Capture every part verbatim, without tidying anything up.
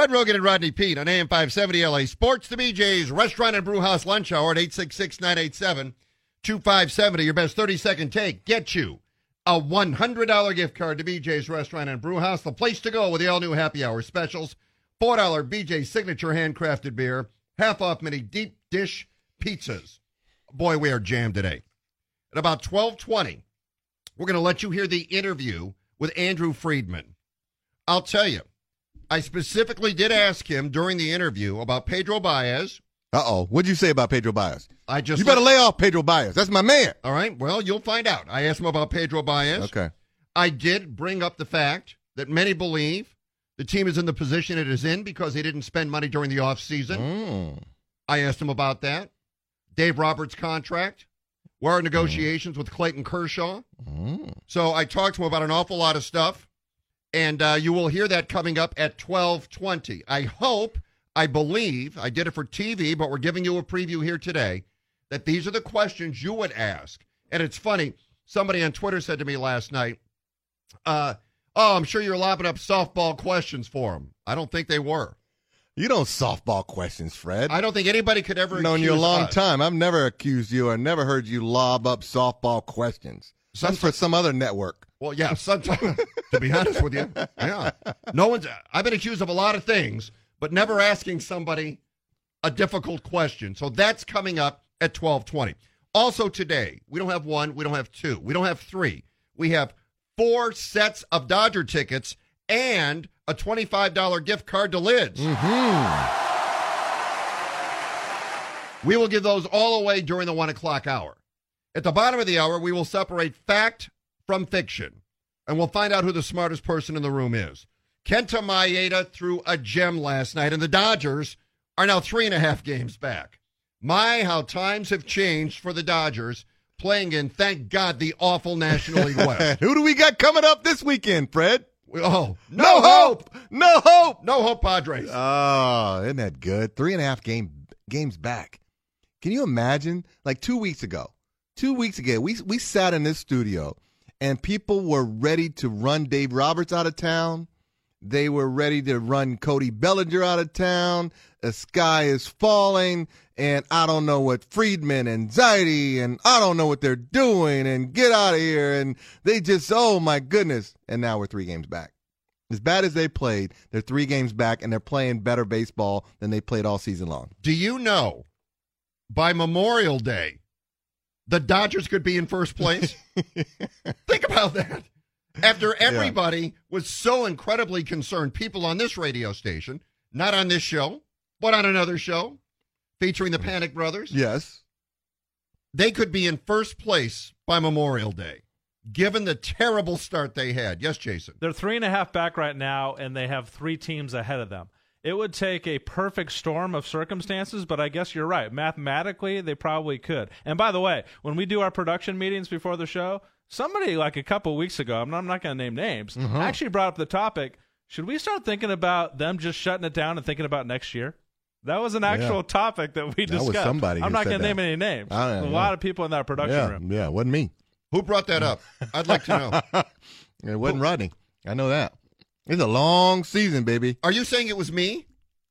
Fred Rogan and Rodney Peete on A M five seventy L A Sports, the B J's Restaurant and Brew House Lunch Hour at eight six six, nine eight seven, two five seven zero. Your best thirty-second take. Get you a one hundred dollars gift card to B J's Restaurant and Brew House, the place to go with the all-new happy hour specials. four dollars B J's Signature handcrafted beer, half off many deep dish pizzas. Boy, we are jammed today. At about twelve twenty, we're going to let you hear the interview with Andrew Friedman. I'll tell you, I specifically did ask him during the interview about Pedro Baez. Uh-oh. What'd you say about Pedro Baez? I just You better lay off Pedro Baez. That's my man. All right, well, you'll find out. I asked him about Pedro Baez. Okay. I did bring up the fact that many believe the team is in the position it is in because they didn't spend money during the offseason. Mm. I asked him about that. Dave Roberts' contract. Where are negotiations mm. with Clayton Kershaw? Mm. So I talked to him about an awful lot of stuff. And uh, you will hear that coming up at twelve twenty. I hope, I believe, I did it for T V, but we're giving you a preview here today, that these are the questions you would ask. And it's funny, somebody on Twitter said to me last night, uh, oh, I'm sure you're lobbing up softball questions for him. I don't think they were. You don't softball questions, Fred. I don't think anybody could ever I've known accuse you a long us. time. I've never accused you or never heard you lob up softball questions. That's for some other network. Well, yeah, sometimes, to be honest with you, yeah. No one's, I've been accused of a lot of things, but never asking somebody a difficult question. So that's coming up at twelve twenty. Also today, we don't have one, we don't have two, we don't have three. We have four sets of Dodger tickets and a twenty-five dollars gift card to Lids. Mm-hmm. We will give those all away during the one o'clock hour. At the bottom of the hour, we will separate fact from fiction, and we'll find out who the smartest person in the room is. Kenta Maeda threw a gem last night, and the Dodgers are now three and a half games back. My, how times have changed for the Dodgers, playing in, thank God, the awful National League West. Who do we got coming up this weekend, Fred? Oh, no, no hope. hope. No hope. No hope, Padres. Oh, isn't that good? Three and a half game games back. Can you imagine? Like two weeks ago, two weeks ago, we we sat in this studio, and people were ready to run Dave Roberts out of town. They were ready to run Cody Bellinger out of town. The sky is falling, and I don't know what Friedman and Zaidi, and I don't know what they're doing, and get out of here. And they just, oh, my goodness. And now we're three games back. As bad as they played, they're three games back, and they're playing better baseball than they played all season long. Do you know, by Memorial Day, the Dodgers could be in first place? Think about that. After everybody yeah. was so incredibly concerned, people on this radio station, not on this show, but on another show, featuring the Panic Brothers. Yes. They could be in first place by Memorial Day, given the terrible start they had. Yes, Jason? They're three and a half back right now, and they have three teams ahead of them. It would take a perfect storm of circumstances, but I guess you're right. Mathematically, they probably could. And by the way, when we do our production meetings before the show, somebody like a couple weeks ago, I'm not, I'm not going to name names, mm-hmm. actually brought up the topic, should we start thinking about them just shutting it down and thinking about next year? That was an actual yeah. topic that we discussed. That was somebody I'm not going to name that. any names. I don't a know. lot of people in that production yeah, room. Yeah, it wasn't me. Who brought that up? I'd like to know. It wasn't Who? Rodney. I know that. It's a long season, baby. Are you saying it was me?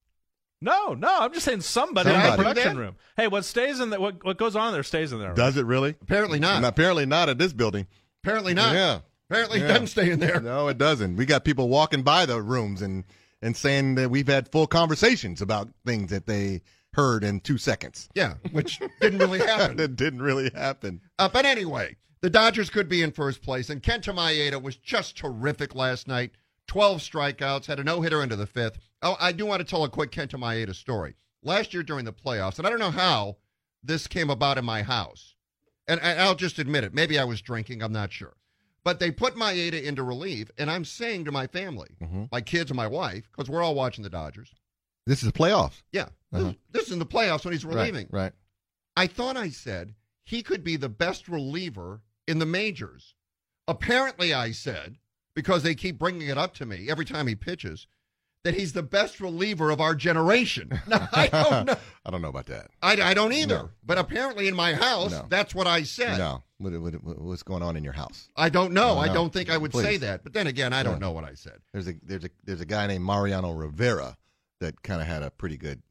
No, no, I'm just saying somebody, somebody. in the production room. Hey, what stays in the, what what goes on in there stays in there. Right? Does it really? Apparently not. And apparently not at this building. Apparently not. Yeah. Apparently yeah. it doesn't stay in there. No, it doesn't. We got people walking by the rooms and, and saying that we've had full conversations about things that they heard in two seconds. Yeah, which didn't really happen. That didn't really happen. Uh, but anyway, the Dodgers could be in first place, and Kenta Maeda was just terrific last night. twelve strikeouts, had a no-hitter into the fifth. Oh, I do want to tell a quick Kenta Maeda story. Last year during the playoffs, and I don't know how this came about in my house, and, and I'll just admit it. Maybe I was drinking. I'm not sure. But they put Maeda into relief, and I'm saying to my family, mm-hmm. my kids and my wife, because we're all watching the Dodgers. This is the playoffs. Yeah. Uh-huh. This, this is in the playoffs when he's relieving. Right, right. I thought I said he could be the best reliever in the majors. Apparently, I said, because they keep bringing it up to me every time he pitches, that he's the best reliever of our generation. Now, I don't know. I don't know about that. I, I don't either. No. But apparently in my house, no. that's what I said. No. What, what, what's going on in your house? I don't know. I I don't, don't think I would Please. say that. But then again, I don't yeah. know what I said. There's a there's a there's a guy named Mariano Rivera that kind of had a pretty good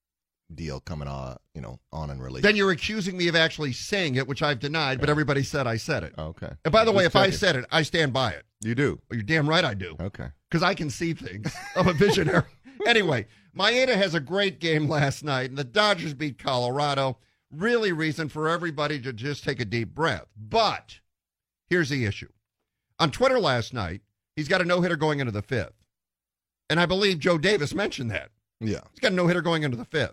deal coming on, you know, on and release. Then you're accusing me of actually saying it, which I've denied, but everybody said I said it. Okay. And by the way, Just if I checking. said it, I stand by it. You do? Well, you're damn right I do. Okay. Because I can see things. I'm a visionary. Anyway, Maeda has a great game last night, and the Dodgers beat Colorado. Really reason for everybody to just take a deep breath. But here's the issue. On Twitter last night, he's got a no-hitter going into the fifth. And I believe Joe Davis mentioned that. Yeah. He's got a no-hitter going into the fifth.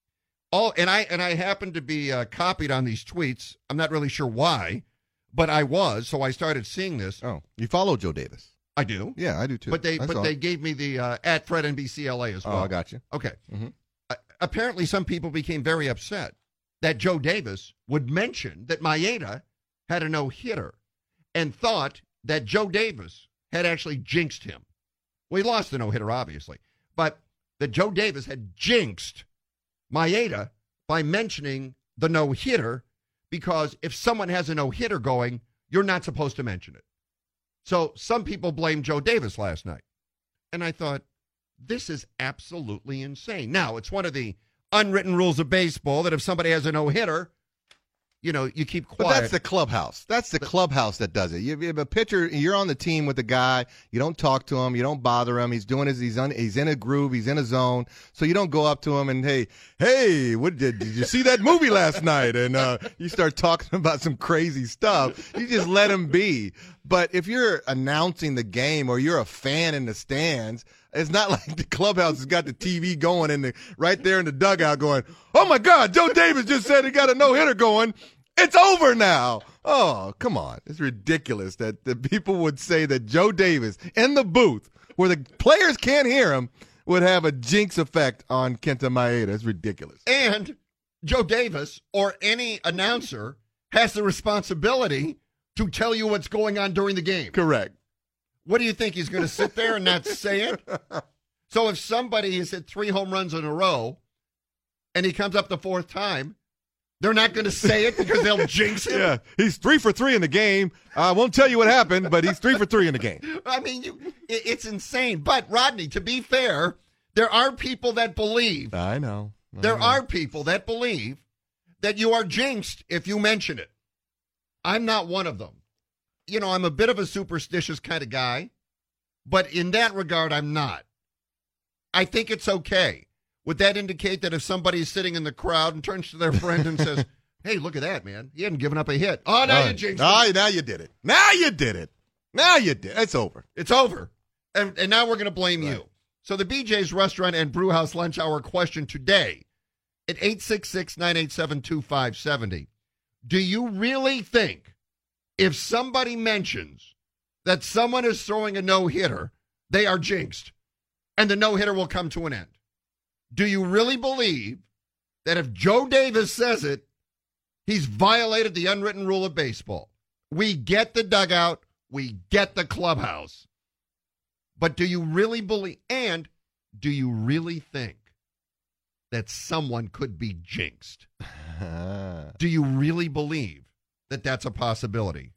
All and I and I happened to be uh, copied on these tweets. I'm not really sure why, but I was, so I started seeing this. Oh, you follow Joe Davis? I do. Yeah, I do too. But they That's but all. they gave me the uh, at Fred N B C L A as well. Oh, I got you. Okay. Mhm. Uh, apparently, some people became very upset that Joe Davis would mention that Maeda had a no-hitter and thought that Joe Davis had actually jinxed him. Well, he lost the no-hitter, obviously, but that Joe Davis had jinxed Maeda by mentioning the no-hitter, because if someone has a no-hitter going, you're not supposed to mention it. So some people blamed Joe Davis last night. And I thought, this is absolutely insane. Now, it's one of the unwritten rules of baseball that if somebody has a no-hitter, you know, you keep quiet. But that's the clubhouse. That's the clubhouse that does it. You you have a pitcher, you're on the team with the guy. You don't talk to him. You don't bother him. He's doing his, he's, un, he's in a groove. He's in a zone. So you don't go up to him and, hey, hey, what did, did you see that movie last night? And uh, you start talking about some crazy stuff. You just let him be. But if you're announcing the game or you're a fan in the stands, it's not like the clubhouse has got the T V going in the right there in the dugout going, oh, my God, Joe Davis just said he got a no-hitter going. It's over now. Oh, come on. It's ridiculous that the people would say that Joe Davis in the booth where the players can't hear him would have a jinx effect on Kenta Maeda. It's ridiculous. And Joe Davis or any announcer has the responsibility to tell you what's going on during the game. Correct. What do you think? He's going to sit there and not say it? So if somebody has hit three home runs in a row and he comes up the fourth time, they're not going to say it because they'll jinx him? Yeah, he's three for three in the game. I won't tell you what happened, but he's three for three in the game. I mean, you, it, it's insane. But, Rodney, to be fair, there are people that believe. I know. I There know. are people that believe that you are jinxed if you mention it. I'm not one of them. You know, I'm a bit of a superstitious kind of guy, but in that regard, I'm not. I think it's okay. Would that indicate that if somebody is sitting in the crowd and turns to their friend and says, hey, look at that, man. He hadn't given up a hit. Oh, now All you right. jinxed Oh, it. now you did it. Now you did it. Now you did. It's over. It's over. And, and now we're going to blame Right. you. So the B J's Restaurant and Brewhouse Lunch Hour question today at eight six six, nine eight seven, two five seven zero. Do you really think if somebody mentions that someone is throwing a no-hitter, they are jinxed and the no-hitter will come to an end? Do you really believe that if Joe Davis says it, he's violated the unwritten rule of baseball? We get the dugout. We get the clubhouse. But do you really believe, and do you really think that someone could be jinxed? Do you really believe that that's a possibility?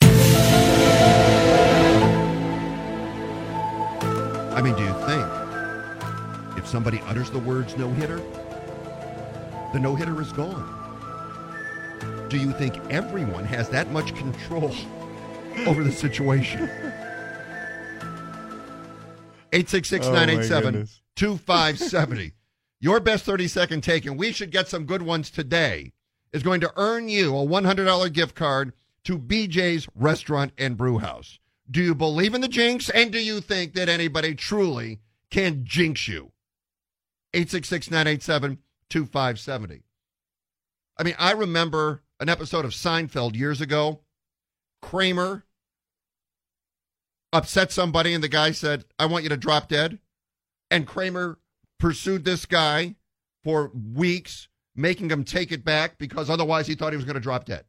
I mean, do you think if somebody utters the words no-hitter, the no-hitter is gone? Do you think everyone has that much control over the situation? eight six six, nine eight seven, two five seven zero. Your best thirty-second take, and we should get some good ones today, is going to earn you a one hundred dollars gift card to B J's Restaurant and Brewhouse. Do you believe in the jinx, and do you think that anybody truly can jinx you? eight six six, nine eight seven, two five seven zero. I mean, I remember an episode of Seinfeld years ago. Kramer upset somebody, and the guy said, I want you to drop dead. And Kramer pursued this guy for weeks, making him take it back because otherwise he thought he was going to drop dead.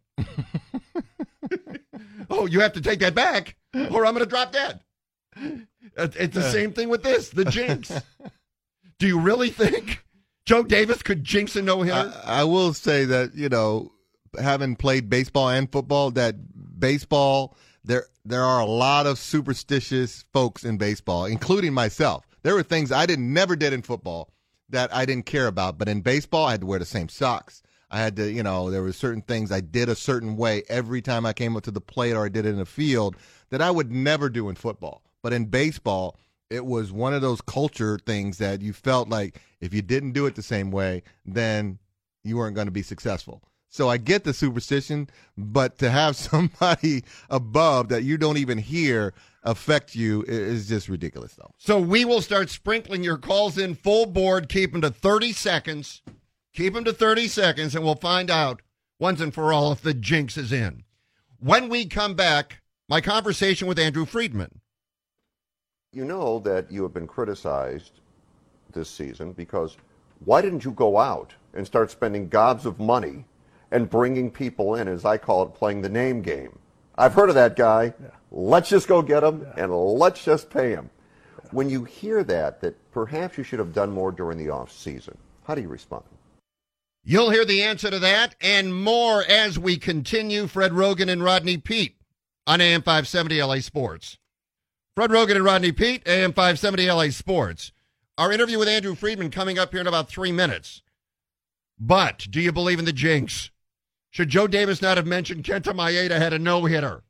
Oh, you have to take that back or I'm going to drop dead. It's the same thing with this, the jinx. Do you really think Joe Davis could jinx a no-hitter? I, I will say that, you know, having played baseball and football, that baseball, there there are a lot of superstitious folks in baseball, including myself. There were things I did never did in football that I didn't care about. But in baseball, I had to wear the same socks. I had to, you know, there were certain things I did a certain way every time I came up to the plate or I did it in the field that I would never do in football. But in baseball, it was one of those culture things that you felt like if you didn't do it the same way, then you weren't going to be successful. So I get the superstition, but to have somebody above that you don't even hear affect you is just ridiculous, though. So we will start sprinkling your calls in full board. Keep them to thirty seconds. Keep them to thirty seconds, and we'll find out once and for all if the jinx is in. When we come back, my conversation with Andrew Friedman. You know that you have been criticized this season because why didn't you go out and start spending gobs of money and bringing people in, as I call it, playing the name game? I've heard of that guy. Yeah. Let's just go get him, yeah. and let's just pay him. Yeah. When you hear that, that perhaps you should have done more during the off season, how do you respond? You'll hear the answer to that and more as we continue. Fred Roggin and Rodney Peete on A M five seventy L A Sports. Fred Roggin and Rodney Peete, A M five seventy L A Sports. Our interview with Andrew Friedman coming up here in about three minutes. But do you believe in the jinx? Should Joe Davis not have mentioned Kenta Maeda had a no-hitter?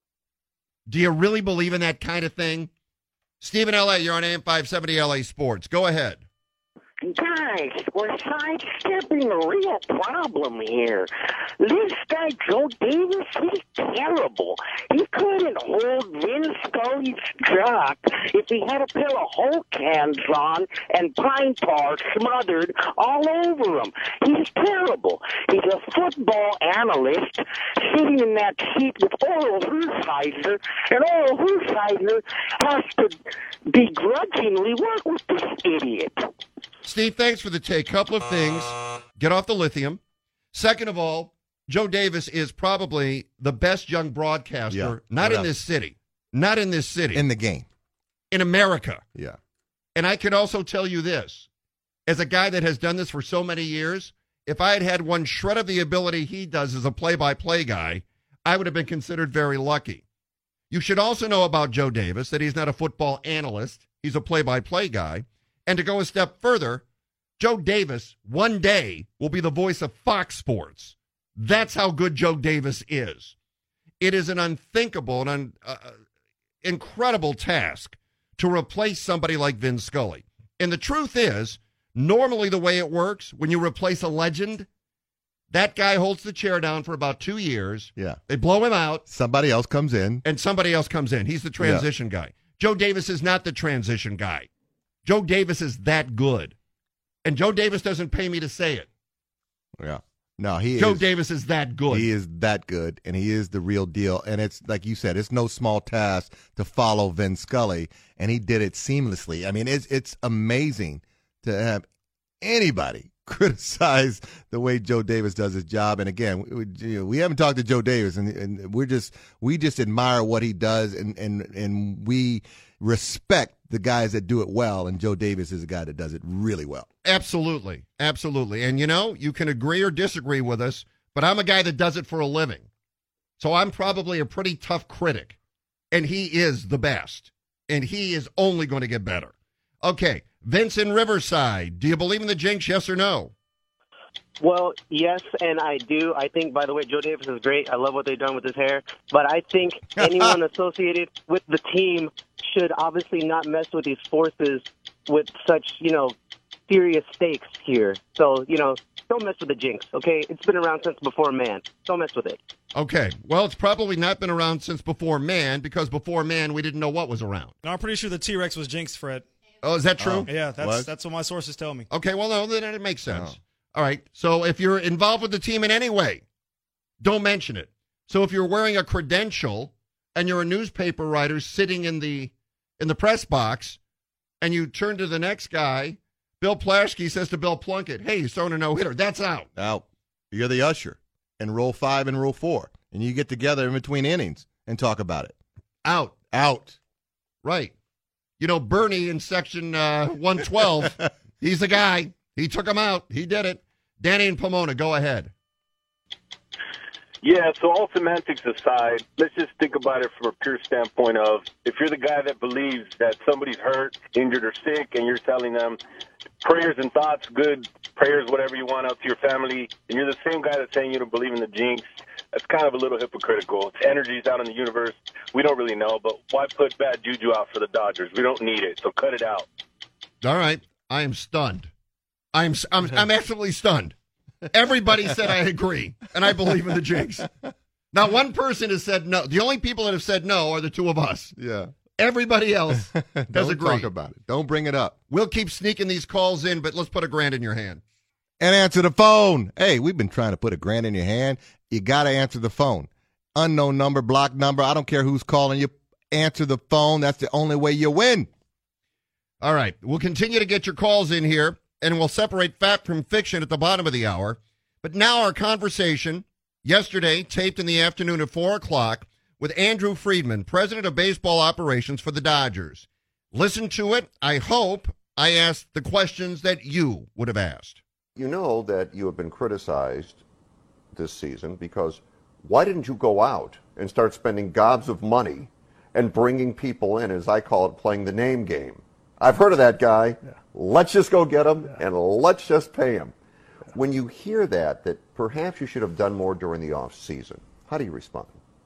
Do you really believe in that kind of thing? Stephen L A, you're on A M five seventy L A Sports. Go ahead. Guys, we're sidestepping a real problem here. This guy, Joe Davis, he's terrible. He couldn't hold Vin Scully's jock if he had a pair of Hulk hands on and pine tar smothered all over him. He's terrible. He's a football analyst sitting in that seat with Oral Hershiser, and Oral Hershiser has to begrudgingly work with this idiot. Steve, thanks for the take. Couple of things. Get off the lithium. Second of all, Joe Davis is probably the best young broadcaster, yeah, not without. in this city, not in this city. In the game. In America. Yeah. And I could also tell you this. As a guy that has done this for so many years, if I had had one shred of the ability he does as a play-by-play guy, I would have been considered very lucky. You should also know about Joe Davis that he's not a football analyst. He's a play-by-play guy. And to go a step further, Joe Davis one day will be the voice of Fox Sports. That's how good Joe Davis is. It is an unthinkable and un, uh, incredible task to replace somebody like Vin Scully. And the truth is, normally the way it works, when you replace a legend, that guy holds the chair down for about two years. Yeah. They blow him out. Somebody else comes in. And somebody else comes in. He's the transition yeah. guy. Joe Davis is not the transition guy. Joe Davis is that good. And Joe Davis doesn't pay me to say it. Yeah. No, he Joe is. Davis is that good. He is that good, and he is the real deal. And it's, like you said, it's no small task to follow Vin Scully, and he did it seamlessly. I mean, it's it's amazing to have anybody criticize the way Joe Davis does his job. And again, we, you know, we haven't talked to Joe Davis, and, and we're just we just admire what he does, and and and we respect the guys that do it well, and Joe Davis is a guy that does it really well. Absolutely. Absolutely. And, you know, you can agree or disagree with us, but I'm a guy that does it for a living. So I'm probably a pretty tough critic, and he is the best, and he is only going to get better. Okay, Vince in Riverside, do you believe in the jinx, yes or no? Well, yes, and I do. I think, by the way, Joe Davis is great. I love what they've done with his hair. But I think anyone associated with the team should obviously not mess with these forces with such, you know, serious stakes here. So, you know, don't mess with the jinx, okay? It's been around since before man. Don't mess with it. Okay. Well, it's probably not been around since before man, because before man we didn't know what was around. No, I'm pretty sure the T-Rex was jinxed, Fred. Oh, is that true? Oh, yeah, that's what? that's what my sources tell me. Okay, well, no, then it makes sense. Oh. All right, so if you're involved with the team in any way, don't mention it. So if you're wearing a credential and you're a newspaper writer sitting in the in the press box, and you turn to the next guy, Bill Plaschke says to Bill Plunkett, hey, he's throwing a no-hitter. That's out. Out. You're the usher in Rule five and Rule four, and you get together in between innings and talk about it. Out. Out. Right. You know, Bernie in Section uh, one twelve, he's the guy. He took him out. He did it. Danny and Pomona, go ahead. Yeah, so all semantics aside, let's just think about it from a pure standpoint of if you're the guy that believes that somebody's hurt, injured, or sick, and you're telling them prayers and thoughts, good prayers, whatever you want out to your family, and you're the same guy that's saying you don't believe in the jinx, that's kind of a little hypocritical. It's energies out in the universe. We don't really know, but why put bad juju out for the Dodgers? We don't need it, so cut it out. All right. I am stunned. I'm I'm, I'm absolutely stunned. Everybody said I agree, and I believe in the jinx. Not one person has said no. The only people that have said no are the two of us. Yeah. Everybody else has Don't agreed. talk about it. Don't bring it up. We'll keep sneaking these calls in, but let's put a grand in your hand. And answer the phone. Hey, we've been trying to put a grand in your hand. You got to answer the phone. Unknown number, block number. I don't care who's calling you. Answer the phone. That's the only way you win. All right. We'll continue to get your calls in here, and we'll separate fact from fiction at the bottom of the hour. But now our conversation, yesterday, taped in the afternoon at four o'clock, with Andrew Friedman, president of baseball operations for the Dodgers. Listen to it. I hope I asked the questions that you would have asked. You know that you have been criticized this season because why didn't you go out and start spending gobs of money and bringing people in, as I call it, playing the name game? I've heard of that guy. Yeah. Let's just go get him, yeah. and let's just pay him. Yeah. When you hear that, that perhaps you should have done more during the off season, how do you respond?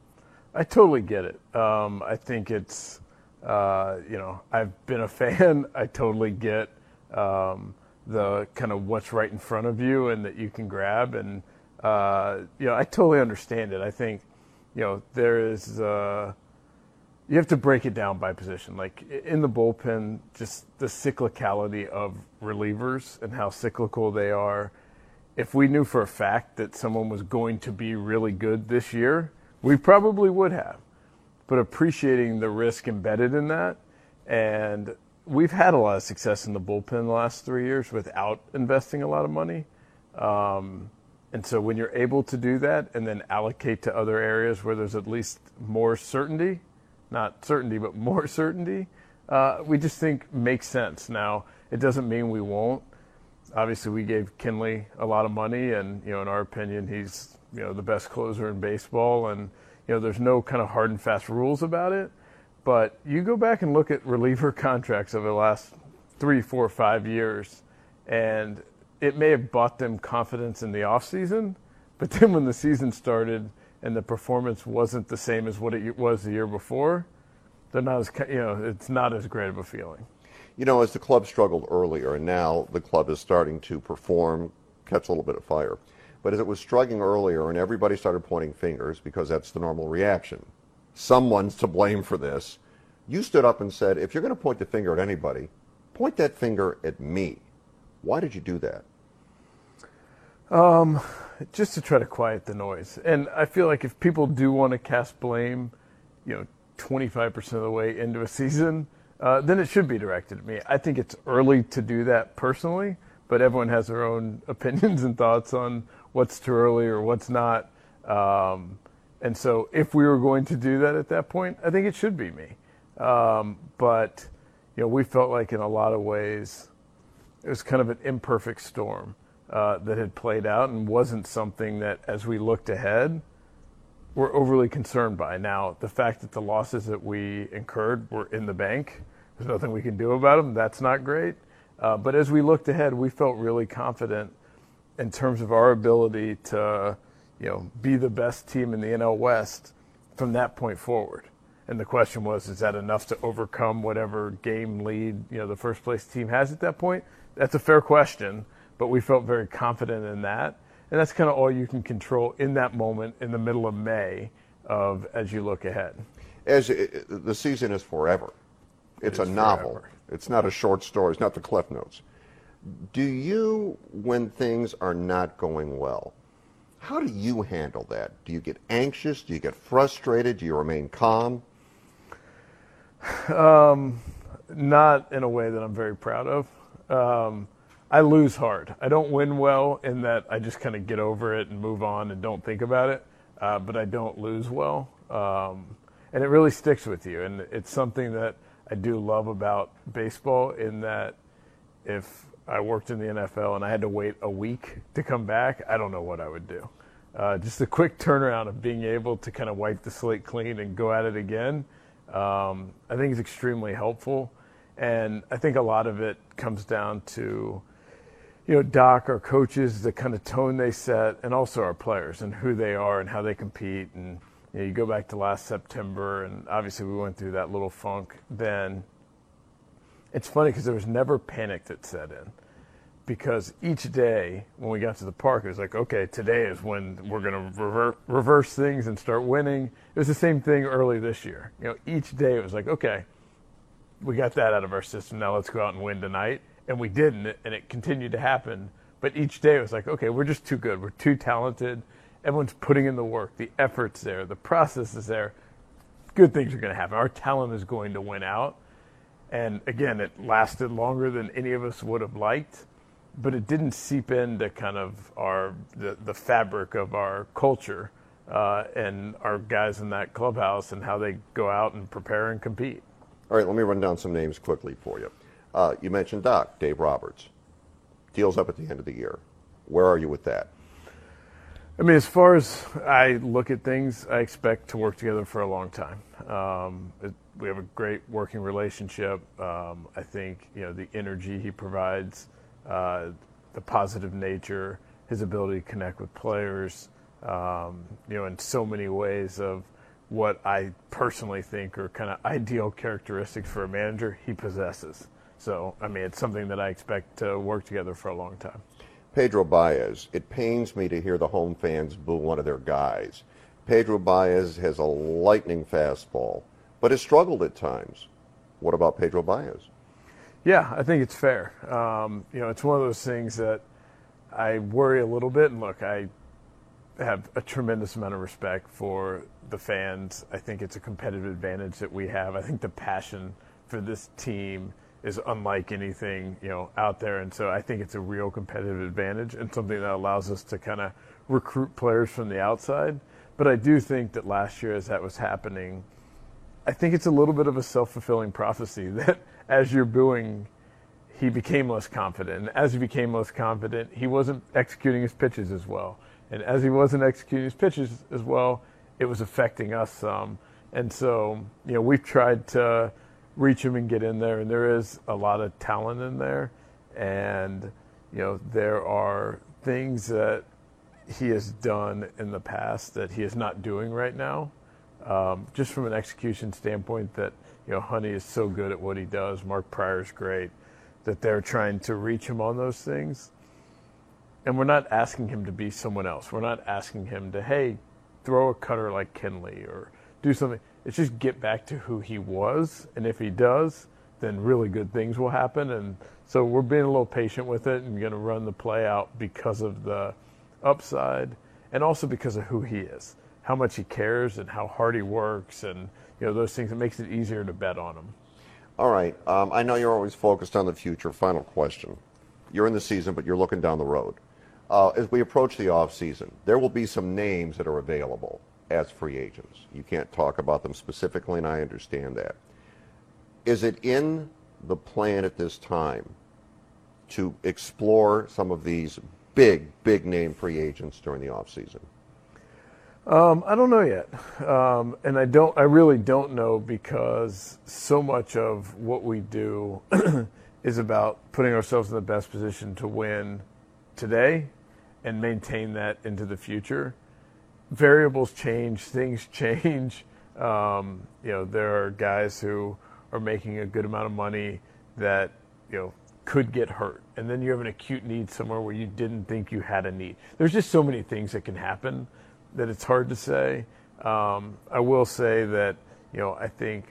I totally get it. Um, I think it's, uh, you know, I've been a fan. I totally get um, the kind of what's right in front of you and that you can grab. And, uh, you know, I totally understand it. I think, you know, there is, uh, you have to break it down by position. Like in the bullpen, just the cyclicality of relievers and how cyclical they are. If we knew for a fact that someone was going to be really good this year, we probably would have, but appreciating the risk embedded in that. And we've had a lot of success in the bullpen the last three years without investing a lot of money. Um, and so when you're able to do that and then allocate to other areas where there's at least more certainty, not certainty, but more certainty, uh, we just think makes sense. Now, it doesn't mean we won't. Obviously, we gave Kinley a lot of money, and, you know, in our opinion, he's, you know, the best closer in baseball, and, you know, there's no kind of hard and fast rules about it. But you go back and look at reliever contracts over the last three, four, five years, and it may have bought them confidence in the offseason, but then when the season started and the performance wasn't the same as what it was the year before, they're not as, you know, it's not as great of a feeling. You know, as the club struggled earlier, and now the club is starting to perform, catch a little bit of fire. But as it was struggling earlier and everybody started pointing fingers, because that's the normal reaction, someone's to blame for this, you stood up and said, if you're going to point the finger at anybody, point that finger at me. Why did you do that? Um, just to try to quiet the noise. And I feel like if people do want to cast blame, you know, twenty-five percent of the way into a season, uh, then it should be directed at me. I think it's early to do that personally, but everyone has their own opinions and thoughts on what's too early or what's not. Um, and so if we were going to do that at that point, I think it should be me. Um, but, you know, we felt like in a lot of ways it was kind of an imperfect storm uh, that had played out and wasn't something that, as we looked ahead, we're overly concerned by. Now, the fact that the losses that we incurred were in the bank, there's nothing we can do about them. That's not great. Uh, but as we looked ahead, we felt really confident in terms of our ability to, you know, be the best team in the N L West from that point forward. And the question was, is that enough to overcome whatever game lead, you know, the first place team has at that point? That's a fair question, but we felt very confident in that. And that's kind of all you can control in that moment in the middle of May of as you look ahead. As it, the season is forever. It's it a novel. Forever. It's not a short story. It's not the Cliff Notes. Do you, when things are not going well, how do you handle that? Do you get anxious? Do you get frustrated? Do you remain calm? Um, not in a way that I'm very proud of. Um, I lose hard. I don't win well in that I just kind of get over it and move on and don't think about it, uh, but I don't lose well. Um, and it really sticks with you. And it's something that I do love about baseball in that if I worked in the N F L and I had to wait a week to come back, I don't know what I would do. uh, just the quick turnaround of being able to kind of wipe the slate clean and go at it again, um, I think is extremely helpful. And I think a lot of it comes down to, you know, Doc, our coaches, the kind of tone they set, and also our players and who they are and how they compete. And you know, you go back to last September, and obviously we went through that little funk then. It's funny because there was never panic that set in, because each day when we got to the park, it was like, okay, today is when we're going to rever- reverse things and start winning. It was the same thing early this year. You know, each day it was like, okay, we got that out of our system. Now let's go out and win tonight. And we didn't, and it continued to happen. But each day it was like, okay, we're just too good. We're too talented. Everyone's putting in the work. The effort's there. The process is there. Good things are going to happen. Our talent is going to win out. And, again, it lasted longer than any of us would have liked. But it didn't seep into kind of our the, the fabric of our culture uh, and our guys in that clubhouse and how they go out and prepare and compete. All right, let me run down some names quickly for you. Uh, you mentioned Doc, Dave Roberts. Deal's up at the end of the year. Where are you with that? I mean, as far as I look at things, I expect to work together for a long time. Um, it, we have a great working relationship. Um, I think, you know, the energy he provides, uh, the positive nature, his ability to connect with players, um, you know, in so many ways of what I personally think are kind of ideal characteristics for a manager, he possesses. So, I mean, it's something that I expect to work together for a long time. Pedro Baez. It pains me to hear the home fans boo one of their guys. Pedro Baez has a lightning fastball, but has struggled at times. What about Pedro Baez? Yeah, I think it's fair. Um, you know, it's one of those things that I worry a little bit. And look, I have a tremendous amount of respect for the fans. I think it's a competitive advantage that we have. I think the passion for this team is unlike anything, you know, out there. And so I think it's a real competitive advantage and something that allows us to kind of recruit players from the outside. But I do think that last year as that was happening, I think it's a little bit of a self-fulfilling prophecy that as you're booing, he became less confident. And as he became less confident, he wasn't executing his pitches as well. And as he wasn't executing his pitches as well, it was affecting us some. And so, you know, we've tried to reach him and get in there, and there is a lot of talent in there. And, you know, there are things that he has done in the past that he is not doing right now. Um, just from an execution standpoint that, you know, Honey is so good at what he does, Mark Pryor's great, that they're trying to reach him on those things. And we're not asking him to be someone else. We're not asking him to, hey, throw a cutter like Kenley or do something. It's just get back to who he was. And if he does, then really good things will happen. And so we're being a little patient with it and going to run the play out because of the upside and also because of who he is, how much he cares and how hard he works and, you know, those things. It makes it easier to bet on him. All right. Um, I know you're always focused on the future. Final question. You're in the season, but you're looking down the road. Uh, as we approach the off season, there will be some names that are available as free agents. You can't talk about them specifically, and I understand that. Is it in the plan at this time to explore some of these big, big name free agents during the off season? Um, I don't know yet, um, and I don't. I really don't know because so much of what we do is about putting ourselves in the best position to win today and maintain that into the future. Variables change, things change. Um, you know, there are guys who are making a good amount of money that, you know, could get hurt. And then you have an acute need somewhere where you didn't think you had a need. There's just so many things that can happen that it's hard to say. Um, I will say that, you know, I think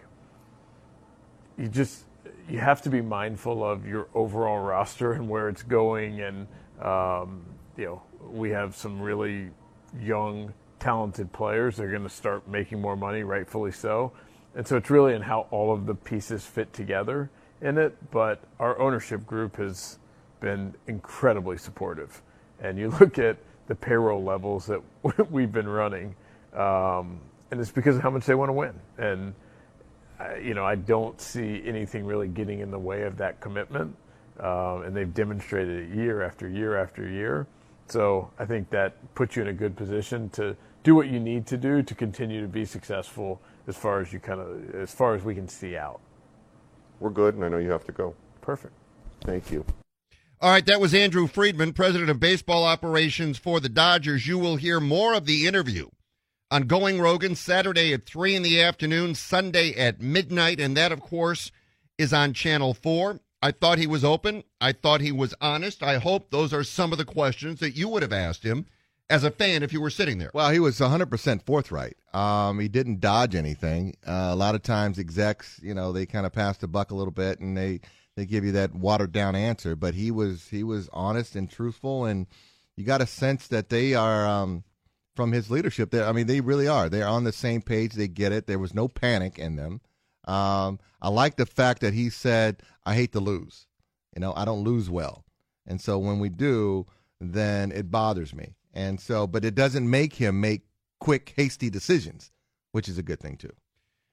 you just, you have to be mindful of your overall roster and where it's going. And, um, you know, we have some really young, talented players. They're going to start making more money, rightfully so. And so it's really in how all of the pieces fit together in it. But our ownership group has been incredibly supportive. And you look at the payroll levels that we've been running, um, and it's because of how much they want to win. And, I, you know, I don't see anything really getting in the way of that commitment. Uh, and they've demonstrated it year after year after year. So I think that puts you in a good position to do what you need to do to continue to be successful as far as you kind of as far as we can see out. We're good, and I know you have to go. Perfect. Thank you. All right, that was Andrew Friedman, president of baseball operations for the Dodgers. You will hear more of the interview on Going Rogan Saturday at three in the afternoon, Sunday at midnight, and that, of course, is on Channel four. I thought he was open. I thought he was honest. I hope those are some of the questions that you would have asked him as a fan if you were sitting there. Well, he was one hundred percent forthright. Um, he didn't dodge anything. Uh, a lot of times execs, you know, they kind of pass the buck a little bit, and they, they give you that watered-down answer. But he was he was honest and truthful, and you got a sense that they are, um, from his leadership, they, I mean, they really are. They're on the same page. They get it. There was no panic in them. Um, I like the fact that he said, I hate to lose. You know, I don't lose well. And so when we do, then it bothers me. And so, but it doesn't make him make quick, hasty decisions, which is a good thing, too.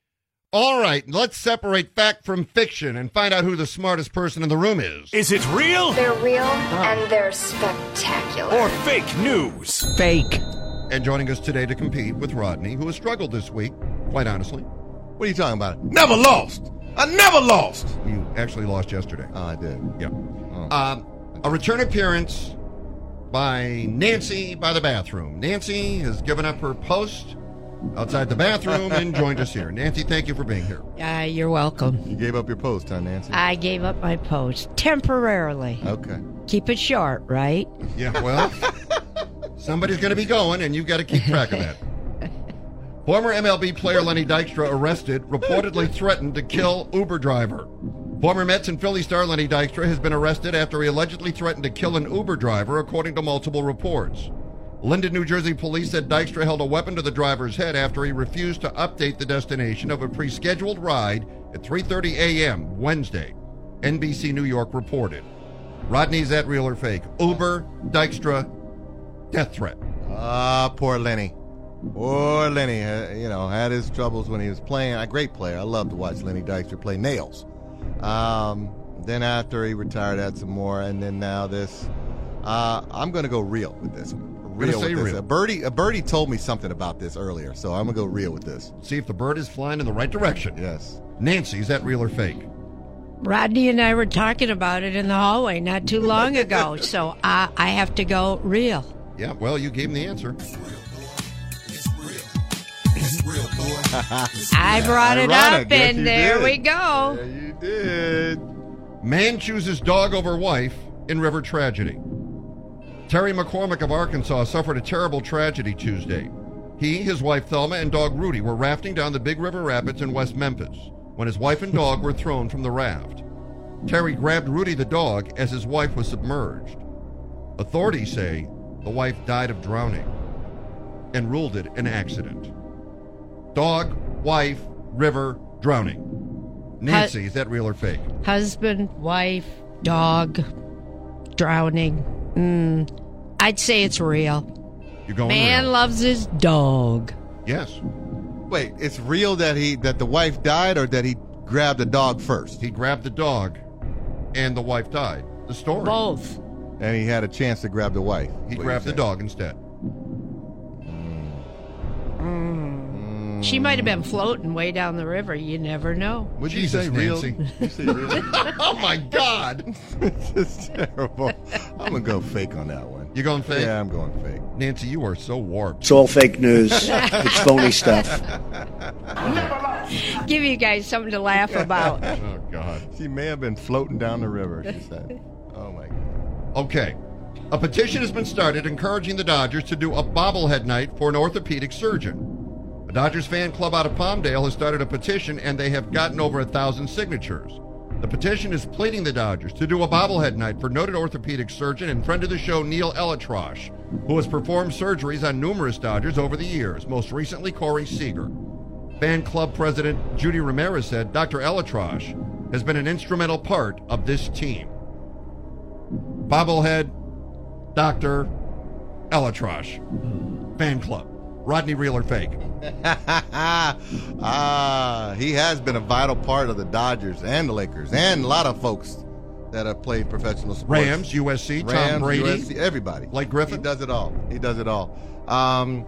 All right, let's separate fact from fiction and find out who the smartest person in the room is. Is it real? They're real, and they're spectacular. Or fake news? Fake. And joining us today to compete with Rodney, who has struggled this week, quite honestly. What are you talking about? Never lost. I never lost. You actually lost yesterday. Oh, I did. Yeah. Oh. Um, a return appearance by Nancy by the bathroom. Nancy has given up her post outside the bathroom and joined us here. Nancy, thank you for being here. Uh, you're welcome. You gave up your post, huh, Nancy? I gave up my post temporarily. Okay. Keep it short, right? Yeah, well, somebody's going to be going, and you've got to keep track of that. Former M L B player Lenny Dykstra arrested, reportedly threatened to kill Uber driver. Former Mets and Philly star Lenny Dykstra has been arrested after he allegedly threatened to kill an Uber driver, according to multiple reports. Linden, New Jersey police said Dykstra held a weapon to the driver's head after he refused to update the destination of a pre-scheduled ride at three thirty a.m. Wednesday, N B C New York reported. Rodney's that real or fake? Uber, Dykstra, death threat. Ah, uh, poor Lenny. Poor Lenny, uh, you know, had his troubles when he was playing. A great player. I love to watch Lenny Dykstra play nails. Um, then after he retired, had some more, and then now this. Uh, I'm going to go real with this one. Real with say this. real. A birdie, a birdie told me something about this earlier, so I'm going to go real with this. See if the bird is flying in the right direction. Yes. Nancy, is that real or fake? Rodney and I were talking about it in the hallway not too long ago, so I, I have to go real. Yeah, well, you gave him the answer. I brought it Ironic. up, Yes, and you there did. we go. Yeah, you did. Man chooses dog over wife in river tragedy. Terry McCormick of Arkansas suffered a terrible tragedy Tuesday. He, his wife Thelma, and dog Rudy were rafting down the Big River Rapids in West Memphis when his wife and dog were thrown from the raft. Terry grabbed Rudy the dog as his wife was submerged. Authorities say the wife died of drowning and ruled it an accident. Dog, wife, river, drowning. Nancy, is that real or fake? Husband, wife, dog, drowning. Mm, I'd say it's real. You're going Man real. loves his dog. Yes. Wait, it's real that he that the wife died, or that he grabbed the dog first? He grabbed the dog and the wife died. The story. Both. And he had a chance to grab the wife. He What grabbed you the saying? dog instead. She might have been floating way down the river. You never know. Would you Jesus, say real? Nancy. You say real? Oh, my God. This is terrible. I'm going to go fake on that one. You going fake? Yeah, I'm going fake. Nancy, you are so warped. It's all fake news. It's phony stuff. Give you guys something to laugh about. Oh, God. She may have been floating down the river, she said. Oh, my God. Okay. A petition has been started encouraging the Dodgers to do a bobblehead night for an orthopedic surgeon. A Dodgers fan club out of Palmdale has started a petition, and they have gotten over a thousand signatures. The petition is pleading the Dodgers to do a bobblehead night for noted orthopedic surgeon and friend of the show Neil Elitrosh, who has performed surgeries on numerous Dodgers over the years, most recently Corey Seager. Fan club president Judy Ramirez said Doctor Elitrosh has been an instrumental part of this team. Bobblehead, Doctor Elitrosh, fan club. Rodney, real or fake? Ah, he has been a vital part of the Dodgers and the Lakers and a lot of folks' that have played professional sports. Rams, U S C, Tom Rams, Brady. U S C, everybody. Blake Griffin. He does it all. He does it all. Um,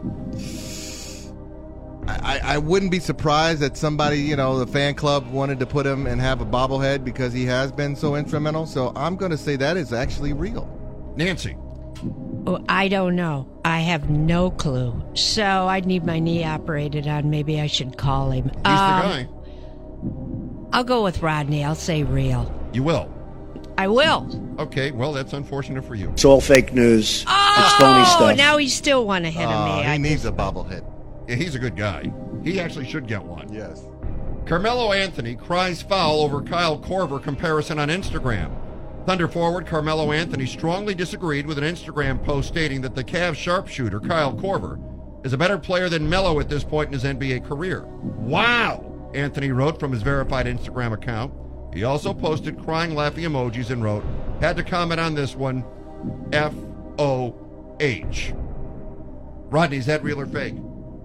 I, I wouldn't be surprised that somebody, you know, the fan club wanted to put him and have a bobblehead because he has been so instrumental. So I'm going to say that is actually real. Nancy. Oh, I don't know. I have no clue. So I'd need my knee operated on. Maybe I should call him. He's um, the guy. I'll go with Rodney. I'll say real. You will? I will. Okay, well, that's unfortunate for you. It's all fake news. Oh, it's phony stuff. Now he's still one ahead uh, of me. He I needs just... a bobblehead. Yeah, he's a good guy. He actually should get one. Yes. Carmelo Anthony cries foul over Kyle Korver comparison on Instagram. Thunder forward Carmelo Anthony strongly disagreed with an Instagram post stating that the Cavs sharpshooter Kyle Korver is a better player than Melo at this point in his N B A career. Wow, Anthony wrote from his verified Instagram account. He also posted crying, laughing emojis and wrote, had to comment on this one, F O H. Rodney, is that real or fake?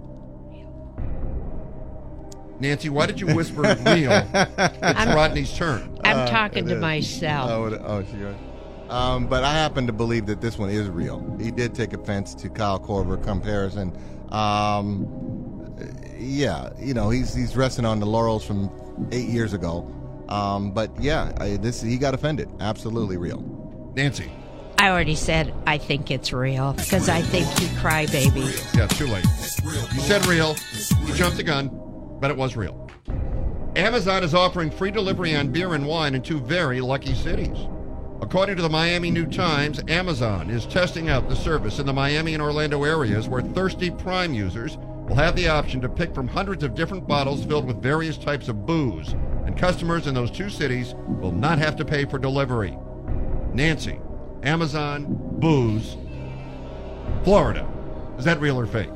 Nancy, why did you whisper real? It's I'm, Rodney's turn. I'm Uh, talking to is. myself. Oh, oh sure. Um, but I happen to believe that this one is real. He did take offense to Kyle Korver comparison. Um, yeah, you know, he's he's resting on the laurels from eight years ago. Um, but yeah, I, this he got offended. Absolutely real. Nancy. I already said I think it's real because I think he crybaby. Yeah, too late. You said real. You jumped the gun, but it was real. Amazon is offering free delivery on beer and wine in two very lucky cities. According to the Miami New Times, Amazon is testing out the service in the Miami and Orlando areas where thirsty Prime users will have the option to pick from hundreds of different bottles filled with various types of booze, and customers in those two cities will not have to pay for delivery. Nancy, Amazon, booze, Florida. Is that real or fake?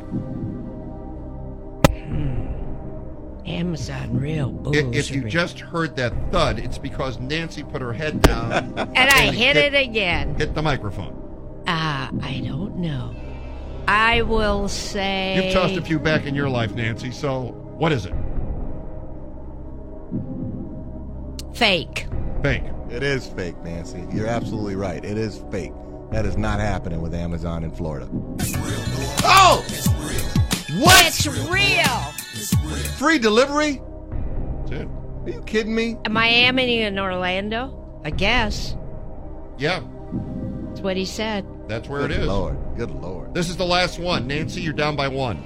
Amazon real booze. If, if you just heard that thud, it's because Nancy put her head down. and I hit, hit it again. Hit the microphone. Ah, uh, I don't know. I will say... You've tossed a few back in your life, Nancy, so what is it? Fake. Fake. It is fake, Nancy. You're absolutely right. It is fake. That is not happening with Amazon in Florida. It's real. Oh! It's real. What? It's real. It's real. Free delivery? That's it. Are you kidding me? Miami and Orlando? I guess. Yeah. That's what he said. That's where Good it is. Lord. Good Lord. This is the last one. Nancy, you're down by one.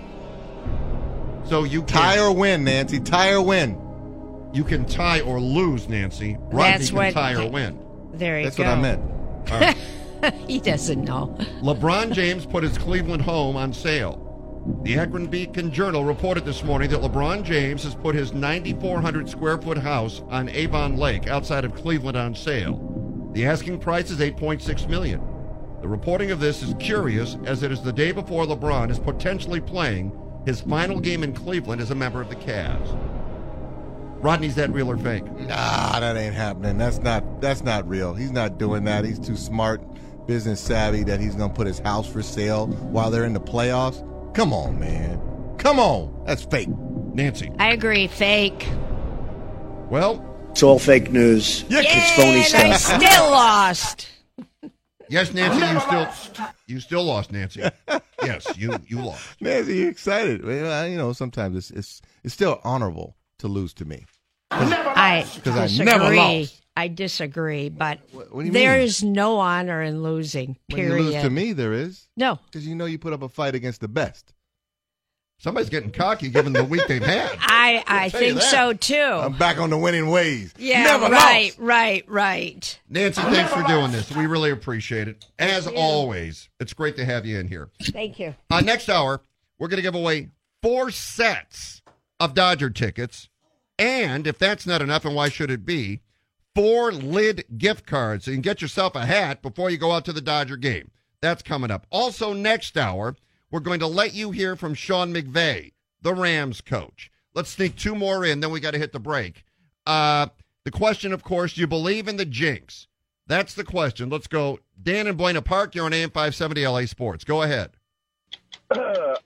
So you can... Tie or win, Nancy. Tie or win. You can tie or lose, Nancy. Rodney That's can what, tie or win. There you That's go. what I meant. All right. He doesn't know. LeBron James put his Cleveland home on sale. The Akron Beacon Journal reported this morning that LeBron James has put his nine thousand four hundred square foot house on Avon Lake outside of Cleveland on sale. The asking price is eight point six million dollars. The reporting of this is curious as it is the day before LeBron is potentially playing his final game in Cleveland as a member of the Cavs. Rodney's that real or fake? Nah, that ain't happening. That's not that's not real. He's not doing that. He's too smart, business savvy that he's going to put his house for sale while they're in the playoffs. Come on, man. Come on. That's fake. Nancy. I agree. Fake. Well, it's all fake news. Yeah, it's phony and stuff. I still lost. Yes, Nancy, you still you still lost, Nancy. Yes, you you lost. Nancy, you excited? Well, you know, sometimes it's it's it's still honorable to lose to me. I Because I never lost. I disagree, but What, what do you there mean? is no honor in losing. Period. When you lose to me, there is. No. Because you know you put up a fight against the best. Somebody's getting cocky given the week they've had. I I tell you think that. so too. I'm back on the winning ways. Yeah, Never right, lost. right, right. Nancy, thanks for doing this. We really appreciate it. As always, it's great to have you in here. Thank you. Uh, next hour, we're going to give away four sets of Dodger tickets. And if that's not enough, and why should it be, four lid gift cards. So you can get yourself a hat before you go out to the Dodger game. That's coming up. Also, next hour, we're going to let you hear from Sean McVay, the Rams coach. Let's sneak two more in, then we got to hit the break. Uh, the question, of course, do you believe in the jinx? That's the question. Let's go. Dan in Buena Park, you're on A M five seventy L A Sports. Go ahead. Uh,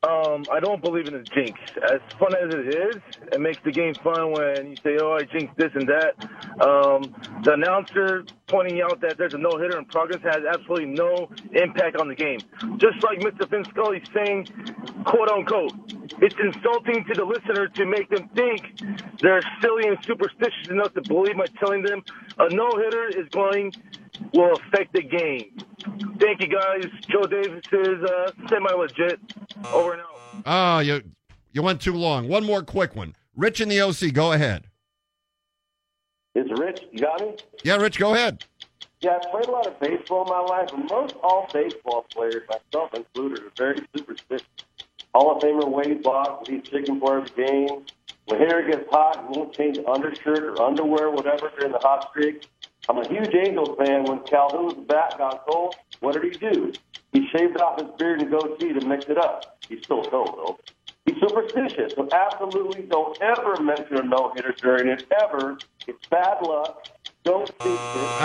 Um, I don't believe in the jinx. As fun as it is, it makes the game fun when you say, oh, I jinxed this and that. Um, the announcer pointing out that there's a no-hitter in progress has absolutely no impact on the game. Just like Mister Vin Scully saying, quote-unquote, it's insulting to the listener to make them think they're silly and superstitious enough to believe by telling them a no-hitter is going will affect the game. Thank you, guys. Joe Davis is uh, semi-legit. Over and out. Oh, you you went too long. One more quick one. Rich in the O C, go ahead. It's Rich. You got me? Yeah, Rich, go ahead. Yeah, I've played a lot of baseball in my life, and most all baseball players, myself included, are very superstitious. Hall of Famer Wade Boggs, he's chicken for every game. When Harry gets hot, he won't change undershirt or underwear, whatever, during the hot streak. I'm a huge Angels fan. When Calhoun's bat got cold, what did he do? He shaved off his beard and goatee to mix it up. He's still cold, though. He's superstitious, so absolutely don't ever mention a no-hitter during it, ever. It's bad luck. Don't think it.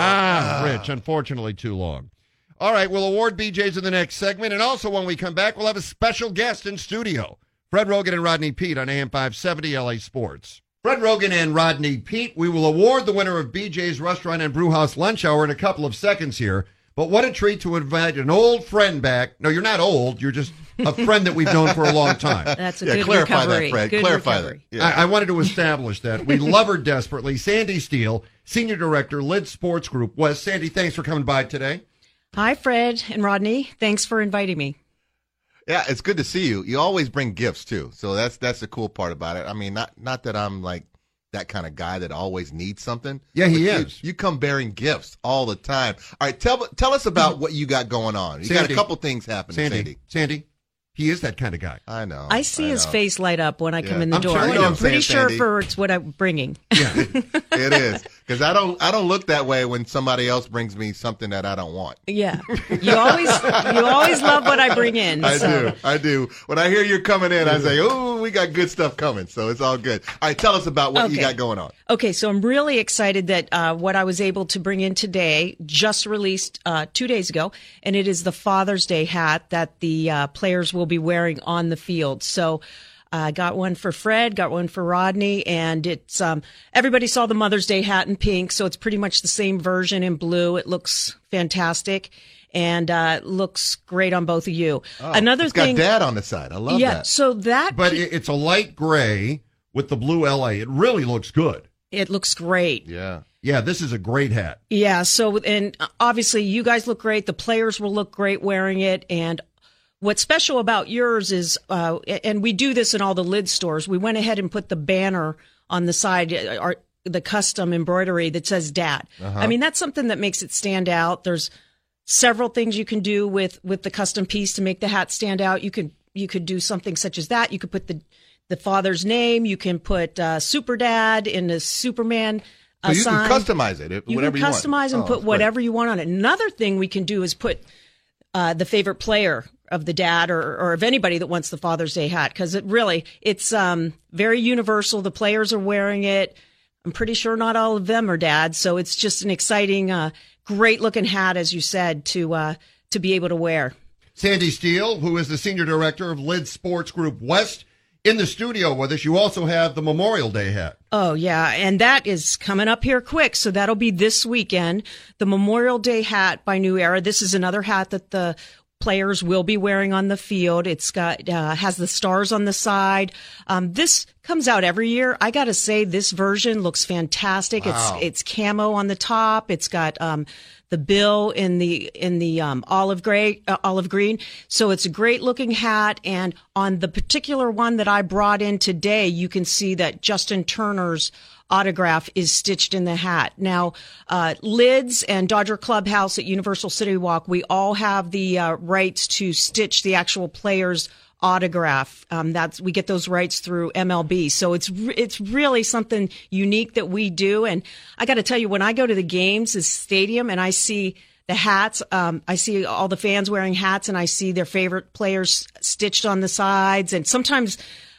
Ah, Rich, unfortunately too long. All right, we'll award B Js in the next segment, and also when we come back, we'll have a special guest in studio. Fred Rogan and Rodney Peete on A M five seventy L A Sports. Fred Rogan and Rodney Peete, we will award the winner of B J's Restaurant and Brewhouse Lunch Hour in a couple of seconds here. But what a treat to invite an old friend back. No, you're not old. You're just a friend that we've known for a long time. That's a yeah, good clarify recovery. that, Fred. Good clarify recovery. that. Yeah. I, I wanted to establish that. We love her desperately. Sandy Steele, Senior Director, Lid Sports Group. Wes, Sandy, thanks for coming by today. Hi, Fred and Rodney. Thanks for inviting me. Yeah, it's good to see you. You always bring gifts, too. So that's that's the cool part about it. I mean, not not that I'm like that kind of guy that always needs something. Yeah, he you, is. You come bearing gifts all the time. All right, tell tell us about what you got going on. You Sandy, got a couple things happening, Sandy. Sandy. Sandy, he is that kind of guy. I know. I see I his know. face light up when I come Yeah. in the I'm door. sure you know I'm what I'm pretty saying, sure Sandy. for it's what I'm bringing. Yeah, It is because I don't I don't look that way when somebody else brings me something that I don't want. Yeah, you always you always love what I bring in. I so. do. I do. When I hear you're coming in, I say, "Oh, we got good stuff coming." So it's all good. All right, tell us about what you Okay. got going on. Okay, so I'm really excited that uh, what I was able to bring in today just released uh, two days ago, and it is the Father's Day hat that the uh, players will be wearing on the field. So I uh, got one for Fred, got one for Rodney, and it's um, everybody saw the Mother's Day hat in pink, so it's pretty much the same version in blue. It looks fantastic. And uh, looks great on both of you. Oh, Another it's thing, got Dad on the side. I love yeah. that. So that, but it, it's a light gray with the blue L A. It really looks good. it looks great. Yeah. Yeah, this is a great hat. Yeah. So, and obviously, you guys look great. The players will look great wearing it. And what's special about yours is, uh, and we do this in all the Lid stores. We went ahead and put the banner on the side, our, the custom embroidery that says Dad. Uh-huh. I mean, that's something that makes it stand out. There's several things you can do with with the custom piece to make the hat stand out. You could you could do something such as that. You could put the the father's name. You can put uh, Super Dad in the Superman. So Uh, you sign. can customize it, You whatever can you want. customize and Oh, put that's whatever you want on it. Another thing we can do is put uh, the favorite player of the dad or, or of anybody that wants the Father's Day hat, because it really it's um, very universal. The players are wearing it. I'm pretty sure not all of them are dads, so it's just an exciting, uh, great looking hat, as you said, to uh, to be able to wear. Sandy Steele, who is the Senior Director of Lid Sports Group West, in the studio with us. You also have the Memorial Day hat. Oh, yeah. And that is coming up here quick. So that'll be this weekend. The Memorial Day hat by New Era. This is another hat that the players will be wearing on the field. It's got, uh, has the stars on the side. Um, this comes out every year. I got to say, this version looks fantastic. Wow. It's, it's camo on the top. It's got, um, the bill in the, in the, um, olive gray, uh, olive green. So it's a great looking hat. And on the particular one that I brought in today, you can see that Justin Turner's autograph is stitched in the hat. Now, uh, Lids and Dodger Clubhouse at Universal City Walk, we all have the uh, rights to stitch the actual player's autograph. Um, that's we get those rights through M L B. So it's re- it's really something unique that we do. And I got to tell you, when I go to the games, the stadium, and I see the hats, um, I see all the fans wearing hats, and I see their favorite players stitched on the sides, and sometimes.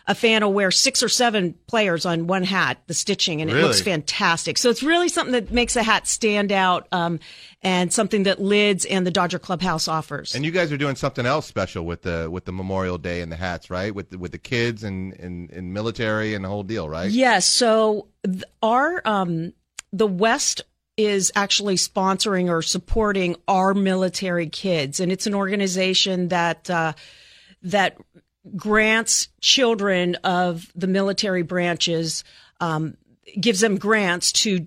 a fan will wear six or seven players on one hat, the stitching, and it Really? looks fantastic. So it's really something that makes a hat stand out, um, and something that Lids and the Dodger Clubhouse offers. And you guys are doing something else special with the with the Memorial Day and the hats, right? With the, with the kids and, and, and military and the whole deal, right? Yes. So th- our um, the West is actually sponsoring or supporting our military kids, and it's an organization that uh, that grants children of the military branches, um, gives them grants to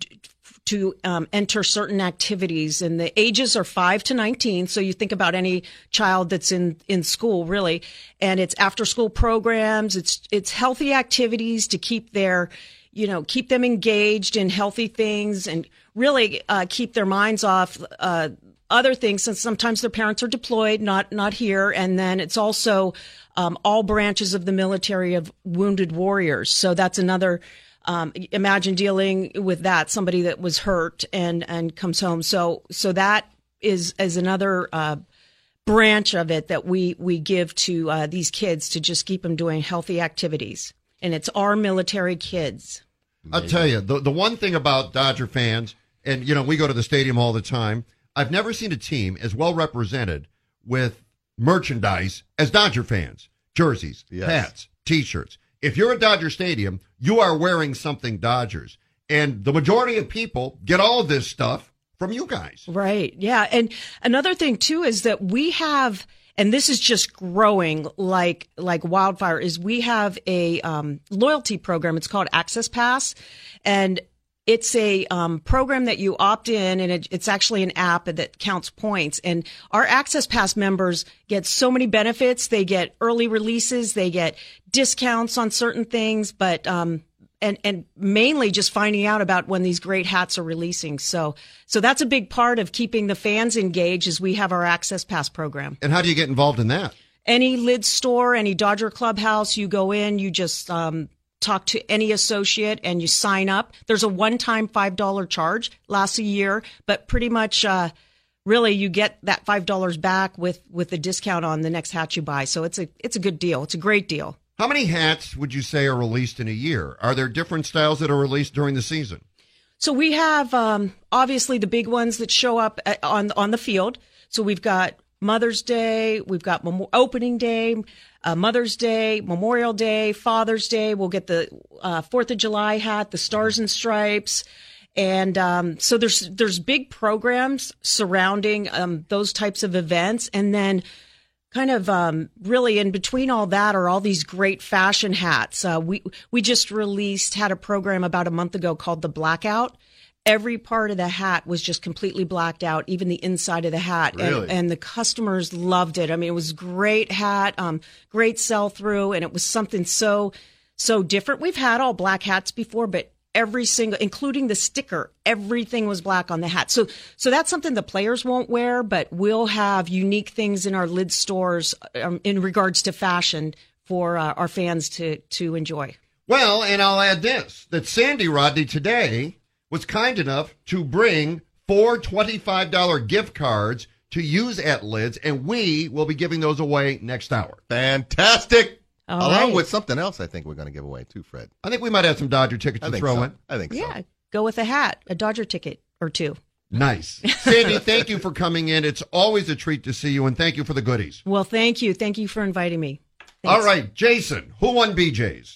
to um, enter certain activities, and the ages are five to nineteen. So you think about any child that's in, in school, really, and it's after school programs. It's it's healthy activities to keep their, you know, keep them engaged in healthy things, and really uh, keep their minds off uh, other things. Since sometimes their parents are deployed, not not here, and then it's also um, all branches of the military of wounded warriors. So that's another. Um, imagine dealing with that, somebody that was hurt and, and comes home. So, so that is, is another, uh, branch of it that we, we give to, uh, these kids to just keep them doing healthy activities. And it's our military kids. I'll tell you, the, the one thing about Dodger fans, and, you know, we go to the stadium all the time, I've never seen a team as well represented with merchandise as Dodger fans. Jerseys, Yes. hats, T-shirts. If you're at Dodger Stadium, you are wearing something Dodgers. And the majority of people get all of this stuff from you guys. Right. Yeah. And another thing, too, is that we have, and this is just growing like like wildfire, is we have a um, loyalty program. It's called Access Pass. And it's a um, program that you opt in, and it, it's actually an app that counts points. And our Access Pass members get so many benefits. They get early releases, they get discounts on certain things, but um, and and mainly just finding out about when these great hats are releasing. So so that's a big part of keeping the fans engaged, is we have our Access Pass program. And how do you get involved in that? Any Lids store, any Dodger Clubhouse, you go in, you just um, talk to any associate and you sign up. There's a one-time five dollars charge, lasts a year, but pretty much uh, really you get that five dollars back with, with the discount on the next hat you buy. So it's a it's a good deal. It's a great deal. How many hats would you say are released in a year? Are there different styles that are released during the season? So we have um, obviously the big ones that show up at, on on the field. So we've got Mother's Day, we've got Mem- Opening Day, uh, Mother's Day, Memorial Day, Father's Day. We'll get the uh, Fourth of July hat, the Stars and Stripes, and um, so there's there's big programs surrounding um, those types of events, and then kind of um, really in between all that are all these great fashion hats. Uh, we we just released had a program about a month ago called the Blackout. Every part of the hat was just completely blacked out, even the inside of the hat. Really? And, and the customers loved it. I mean, it was a great hat, um, great sell through, and it was something so, so different. We've had all black hats before, but every single, including the sticker, everything was black on the hat. So, so that's something the players won't wear, but we'll have unique things in our lid stores um, in regards to fashion for uh, our fans to, to enjoy. Well, and I'll add this, that Sandy Rodney today was kind enough to bring four twenty-five dollars gift cards to use at Lids, and we will be giving those away next hour. Fantastic. All Along right. with something else I think we're going to give away too, Fred. I think we might have some Dodger tickets I to think throw so. in. I think so. Yeah, go with a hat, a Dodger ticket or two. Nice. Sandy, thank you for coming in. It's always a treat to see you, and thank you for the goodies. Well, thank you. Thank you for inviting me. All right, Jason, who won B J's?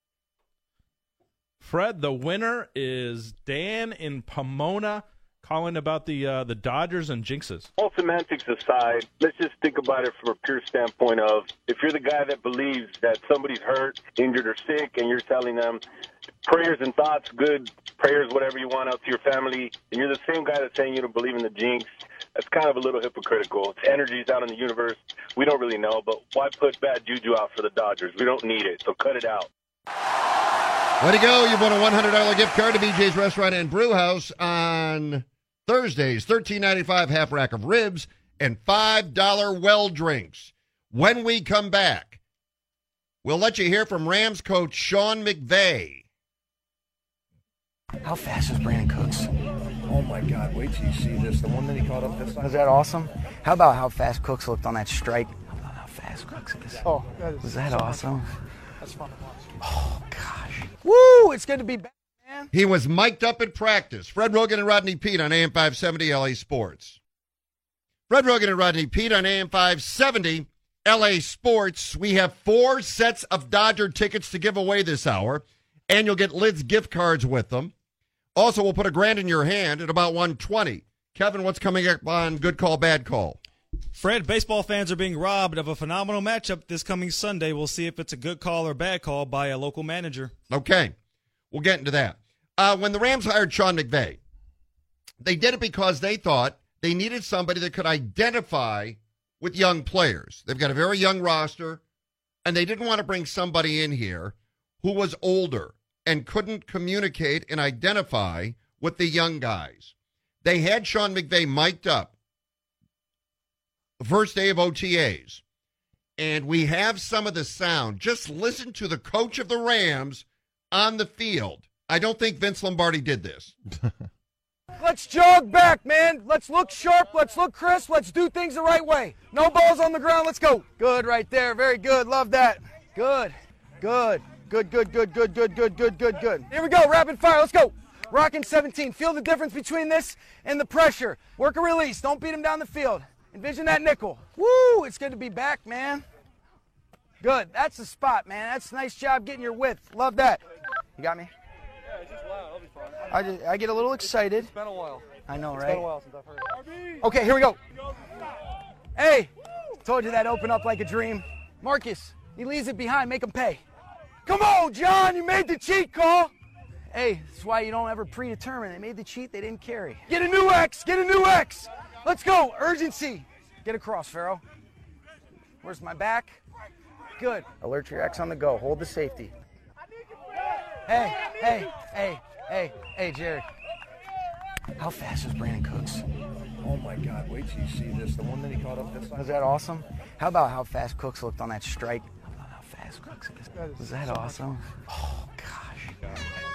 Fred, the winner is Dan in Pomona, calling about the uh, the Dodgers and jinxes. All semantics aside, let's just think about it from a pure standpoint of if you're the guy that believes that somebody's hurt, injured, or sick, and you're telling them prayers and thoughts, good prayers, whatever you want out to your family, and you're the same guy that's saying you don't believe in the jinx, that's kind of a little hypocritical. It's energies out in the universe. We don't really know, but why put bad juju out for the Dodgers? We don't need it, so cut it out. Way to go. You've won a one hundred dollars gift card to B J's Restaurant and Brew House on Thursdays, thirteen ninety-five half rack of ribs and five dollars well drinks. When we come back, we'll let you hear from Rams coach Sean McVay. How fast is Brandon Cooks? Oh my God, wait till you see this. The one that he caught up this time. Was that awesome? How about how fast Cooks looked on that strike? How about how fast Cooks is? Oh, that is Was that so awesome? That's fun to watch. Oh, gosh. Woo! It's good to be back, man. He was mic'd up at practice. Fred Rogan and Rodney Peete on A M five seventy L A Sports. Fred Rogan and Rodney Peete on A M five seventy L A Sports. We have four sets of Dodger tickets to give away this hour, and you'll get Lids gift cards with them. Also, we'll put a grand in your hand at about one twenty. Kevin, what's coming up on Good Call, Bad Call? Fred, baseball fans are being robbed of a phenomenal matchup this coming Sunday. We'll see if it's a good call or bad call by a local manager. Okay, we'll get into that. Uh, when the Rams hired Sean McVay, they did it because they thought they needed somebody that could identify with young players. They've got a very young roster, and they didn't want to bring somebody in here who was older and couldn't communicate and identify with the young guys. They had Sean McVay mic'd up the first day of O T As, and we have some of the sound. Just listen to the coach of the Rams on the field. I don't think Vince Lombardi did this. Let's jog back, man. Let's look sharp. Let's look crisp. Let's do things the right way. No balls on the ground. Let's go. Good right there. Very good. Love that. Good. Good. Good, good, good, good, good, good, good, good, good. Here we go. Rapid fire. Let's go. Rocking seventeen. Feel the difference between this and the pressure. Work a release. Don't beat him down the field. Envision that nickel. Woo! It's good to be back, man. Good. That's the spot, man. That's a nice job getting your width. Love that. You got me? Yeah, it's just loud. I'll be fine. I, just, I get a little excited. It's been a while. I know, it's right? It's been a while since I've heard it. Okay, here we go. Hey, told you that opened up like a dream. Marcus, he leaves it behind. Make him pay. Come on, John. You made the cheat call. Hey, that's why you don't ever predetermine. They made the cheat. They didn't carry. Get a new X. Get a new X. Let's go. Urgency. Get across, Pharaoh. Where's my back? Good. Alert your X on the go. Hold the safety. Hey, hey, hey, hey, hey, Jared. How fast is Brandon Cooks? Oh, my God. Wait till you see this. The one that he caught up this side. Was that awesome? How about how fast Cooks looked on that strike? How about how fast Cooks is? Was that awesome? Oh, gosh.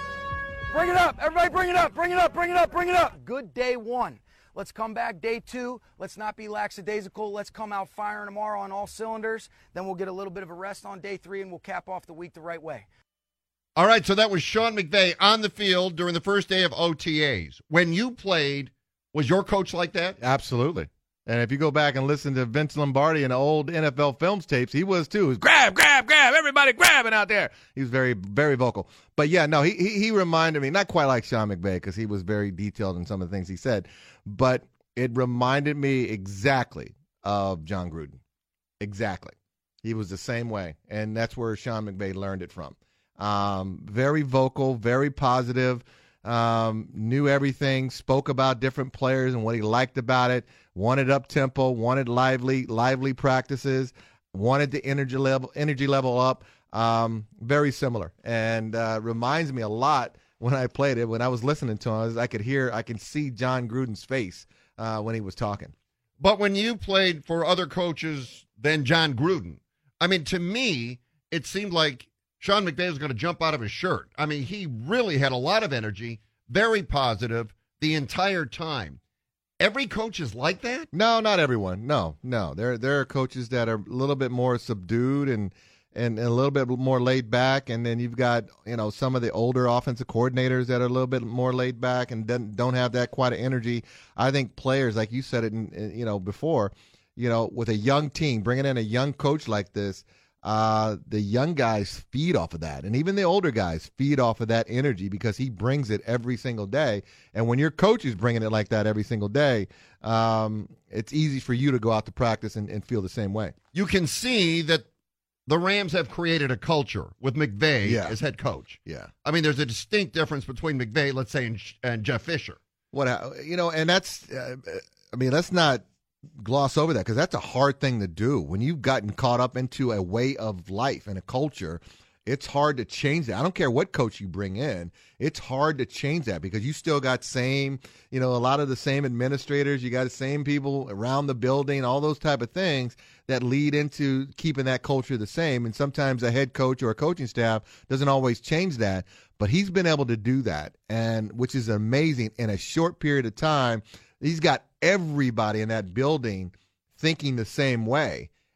Bring it up. Everybody bring it up. Bring it up. Bring it up. Bring it up. Good day one. Let's come back day two. Let's not be lackadaisical. Let's come out firing tomorrow on all cylinders. Then we'll get a little bit of a rest on day three, and we'll cap off the week the right way. All right, so that was Sean McVay on the field during the first day of O T As. When you played, was your coach like that? Absolutely. And if you go back and listen to Vince Lombardi and the old N F L films tapes, he was too. He was grab, grab, grab, everybody grabbing out there. He was very, very vocal. But yeah, no, he he, he reminded me, not quite like Sean McVay because he was very detailed in some of the things he said, but it reminded me exactly of John Gruden. Exactly. He was the same way, and that's where Sean McVay learned it from. Um, very vocal, very positive, um, knew everything, spoke about different players and what he liked about it, wanted up-tempo, wanted lively lively practices, wanted the energy level energy level up, um, very similar, and uh, reminds me a lot when I played it. When I was listening to him, I could hear, I can see John Gruden's face uh, when he was talking. But when you played for other coaches than John Gruden, I mean, to me, it seemed like Sean McVay was going to jump out of his shirt. I mean, he really had a lot of energy, very positive the entire time. Every coach is like that? No, not everyone. No, no. There there are coaches that are a little bit more subdued and, and, and a little bit more laid back, and then you've got, you know, some of the older offensive coordinators that are a little bit more laid back and don't, don't have that quite of energy. I think players, like you said it, in, in, you know, before, you know, with a young team, bringing in a young coach like this, Uh, the young guys feed off of that, and even the older guys feed off of that energy because he brings it every single day. And when your coach is bringing it like that every single day, um, it's easy for you to go out to practice and, and feel the same way. You can see that the Rams have created a culture with McVay yeah. as head coach. Yeah, I mean, there's a distinct difference between McVay, let's say, and, and Jeff Fisher. What you know, and that's, uh, I mean, let's not gloss over that because that's a hard thing to do. When you've gotten caught up into a way of life and a culture, it's hard to change that. I don't care what coach you bring in. It's hard to change that because you still got same, you know, a lot of the same administrators. You got the same people around the building, all those type of things that lead into keeping that culture the same. And sometimes a head coach or a coaching staff doesn't always change that, but he's been able to do that, and which is amazing in a short period of time. He's got everybody in that building thinking the same way.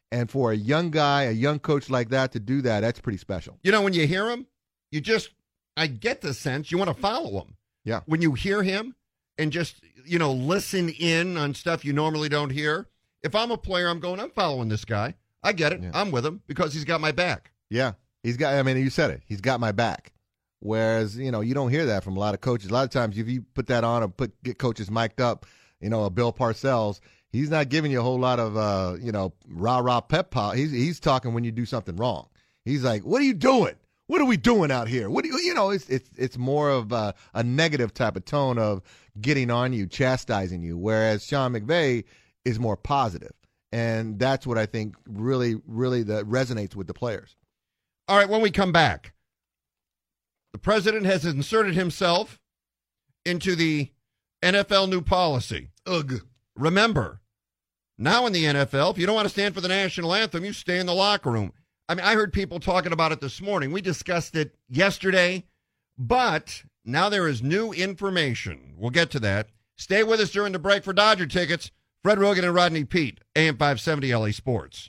And for a young guy, a young coach like that to do that, that's pretty special. You know, when you hear him, you just, I get the sense you want to follow him. Yeah. When you hear him and just, you know, listen in on stuff you normally don't hear. If I'm a player, I'm going, I'm following this guy. I get it. Yeah. I'm with him because he's got my back. Yeah. He's got, I mean, you said it. He's got my back. Whereas, you know, you don't hear that from a lot of coaches. A lot of times if you put that on or put get coaches mic'd up, you know, a Bill Parcells, he's not giving you a whole lot of, uh, you know, rah-rah pep talk. He's, he's talking when you do something wrong. He's like, what are you doing? What are we doing out here? What do you, you know, it's it's it's more of a, a negative type of tone of getting on you, chastising you, whereas Sean McVay is more positive. And that's what I think really, really that resonates with the players. All right, when we come back, the president has inserted himself into the N F L new policy. Ugh. Remember, now in the N F L, if you don't want to stand for the national anthem, you stay in the locker room. I mean, I heard people talking about it this morning. We discussed it yesterday, but now there is new information. We'll get to that. Stay with us during the break for Dodger tickets. Fred Rogan and Rodney Peete, A M five seventy L A Sports.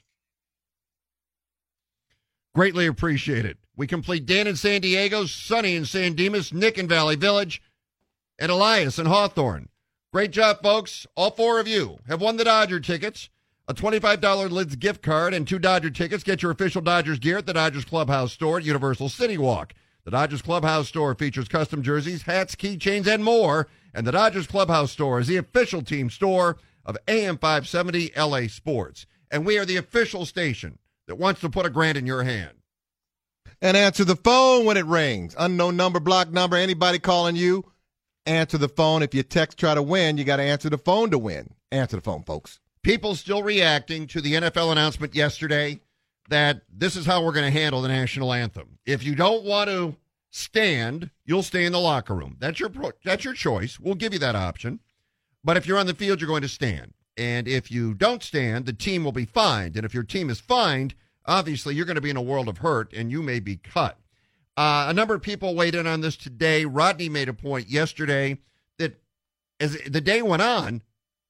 Greatly appreciated. We complete Dan in San Diego, Sonny in San Dimas, Nick in Valley Village, and Elias in Hawthorne. Great job, folks. All four of you have won the Dodger tickets. A twenty-five dollars Lids gift card and two Dodger tickets. Get your official Dodgers gear at the Dodgers Clubhouse store at Universal City Walk. The Dodgers Clubhouse store features custom jerseys, hats, keychains, and more. And the Dodgers Clubhouse store is the official team store of A M five seventy L A Sports. And we are the official station that wants to put a grand in your hand. And answer the phone when it rings. Unknown number, block number, anybody calling you, answer the phone. If you text, try to win, you got to answer the phone to win. Answer the phone, folks. People still reacting to the N F L announcement yesterday that this is how we're going to handle the national anthem. If you don't want to stand, you'll stay in the locker room. That's your that's your choice. We'll give you that option. But if you're on the field, you're going to stand. And if you don't stand, the team will be fined. And if your team is fined, obviously you're going to be in a world of hurt and you may be cut. Uh, a number of people weighed in on this today. Rodney made a point yesterday that as the day went on,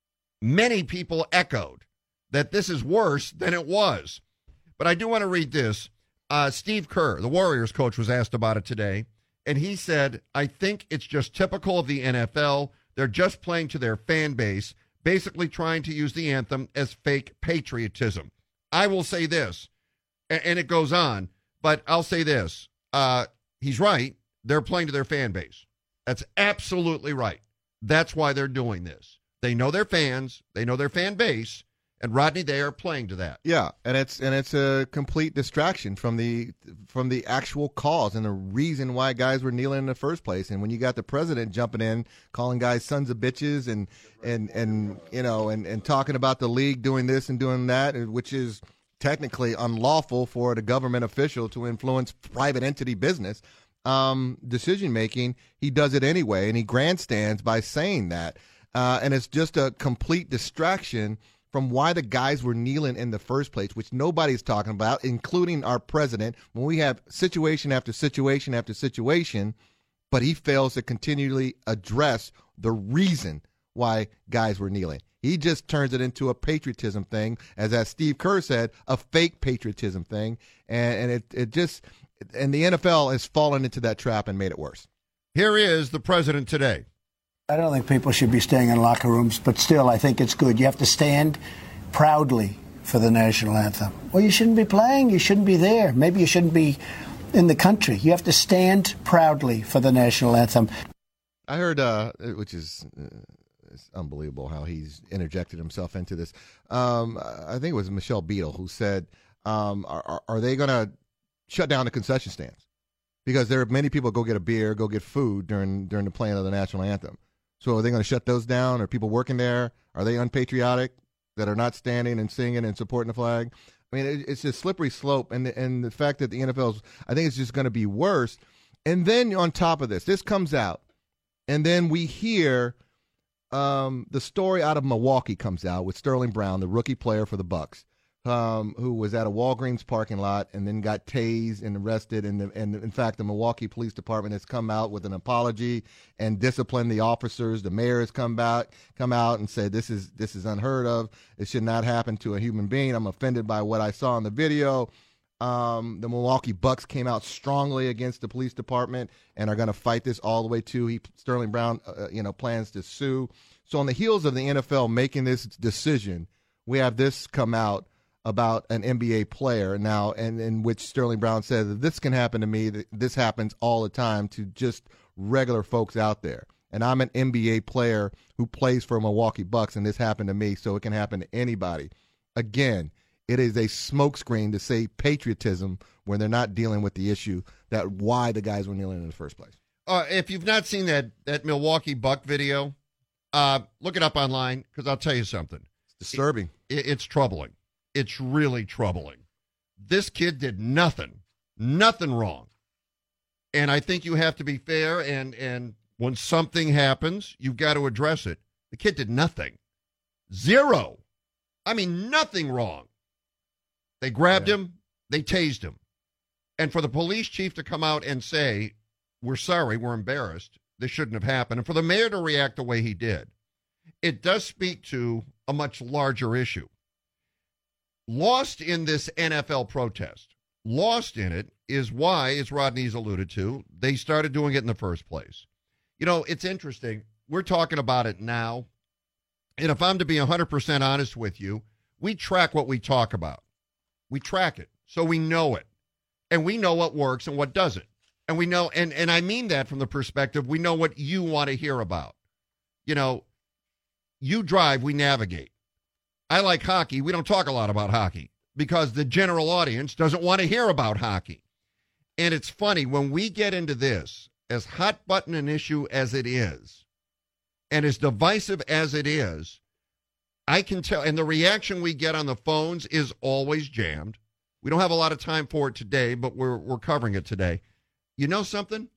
many people echoed that this is worse than it was. But I do want to read this. Uh, Steve Kerr, the Warriors coach, was asked about it today, and he said, I think it's just typical of the N F L. They're just playing to their fan base, basically trying to use the anthem as fake patriotism. I will say this, and, and it goes on, but I'll say this. Uh, he's right. They're playing to their fan base. That's absolutely right. That's why they're doing this. They know their fans. They know their fan base. And Rodney, they are playing to that. Yeah, and it's and it's a complete distraction from the from the actual cause and the reason why guys were kneeling in the first place. And when you got the president jumping in, calling guys sons of bitches, and and and you know, and and talking about the league doing this and doing that, which is technically unlawful for the government official to influence private entity business um, decision making, he does it anyway, and he grandstands by saying that. Uh, and it's just a complete distraction from why the guys were kneeling in the first place, which nobody's talking about, including our president, when we have situation after situation after situation, but he fails to continually address the reason why guys were kneeling. He just turns it into a patriotism thing, as as Steve Kerr said, a fake patriotism thing, and, and it, it just and the N F L has fallen into that trap and made it worse. Here is the president today. I don't think people should be staying in locker rooms, but still, I think it's good. You have to stand proudly for the national anthem. Well, you shouldn't be playing. You shouldn't be there. Maybe you shouldn't be in the country. You have to stand proudly for the national anthem. I heard, uh, which is uh, it's unbelievable how he's interjected himself into this. Um, I think it was Michelle Beadle who said, um, are, are they going to shut down the concession stands? Because there are many people go get a beer, go get food during during the playing of the national anthem. So are they going to shut those down? Are people working there? Are they unpatriotic that are not standing and singing and supporting the flag? I mean, it, it's a slippery slope, and the, and the fact that the N F L is, I think it's just going to be worse. And then on top of this, this comes out, and then we hear um, the story out of Milwaukee comes out with Sterling Brown, the rookie player for the Bucks, um, who was at a Walgreens parking lot and then got tased and arrested. And, the, and in fact, the Milwaukee Police Department has come out with an apology and disciplined the officers. The mayor has come back, come out and said this is this is unheard of. It should not happen to a human being. I'm offended by what I saw in the video. Um, the Milwaukee Bucks came out strongly against the police department and are going to fight this all the way to he, Sterling Brown, uh, you know, plans to sue. So on the heels of the N F L making this decision, we have this come out about an N B A player now, and in which Sterling Brown said that this can happen to me, that this happens all the time to just regular folks out there. And I'm an N B A player who plays for Milwaukee Bucks, and this happened to me, so it can happen to anybody. Again, it is a smokescreen to say patriotism when they're not dealing with the issue that why the guys were kneeling in the first place. Uh, if you've not seen that, that Milwaukee Buck video, uh, look it up online, because I'll tell you something. It's disturbing. It, it's troubling. It's really troubling. This kid did nothing, nothing wrong. And I think you have to be fair, and, and when something happens, you've got to address it. The kid did nothing. Zero. I mean, nothing wrong. They grabbed yeah. him. They tased him. And for the police chief to come out and say, we're sorry, we're embarrassed, this shouldn't have happened, and for the mayor to react the way he did, it does speak to a much larger issue. Lost in this N F L protest, lost in it is why, as Rodney's alluded to, they started doing it in the first place. You know, it's interesting. We're talking about it now. And if I'm to be one hundred percent honest with you, we track what we talk about. We track it. So we know it. And we know what works and what doesn't. And we know, and, and I mean that from the perspective, we know what you want to hear about. You know, you drive, we navigate. I like hockey. We don't talk a lot about hockey because the general audience doesn't want to hear about hockey. And it's funny, when we get into this, as hot button an issue as it is, and as divisive as it is, I can tell, and the reaction we get on the phones is always jammed. We don't have a lot of time for it today, but we're we're covering it today. You know something?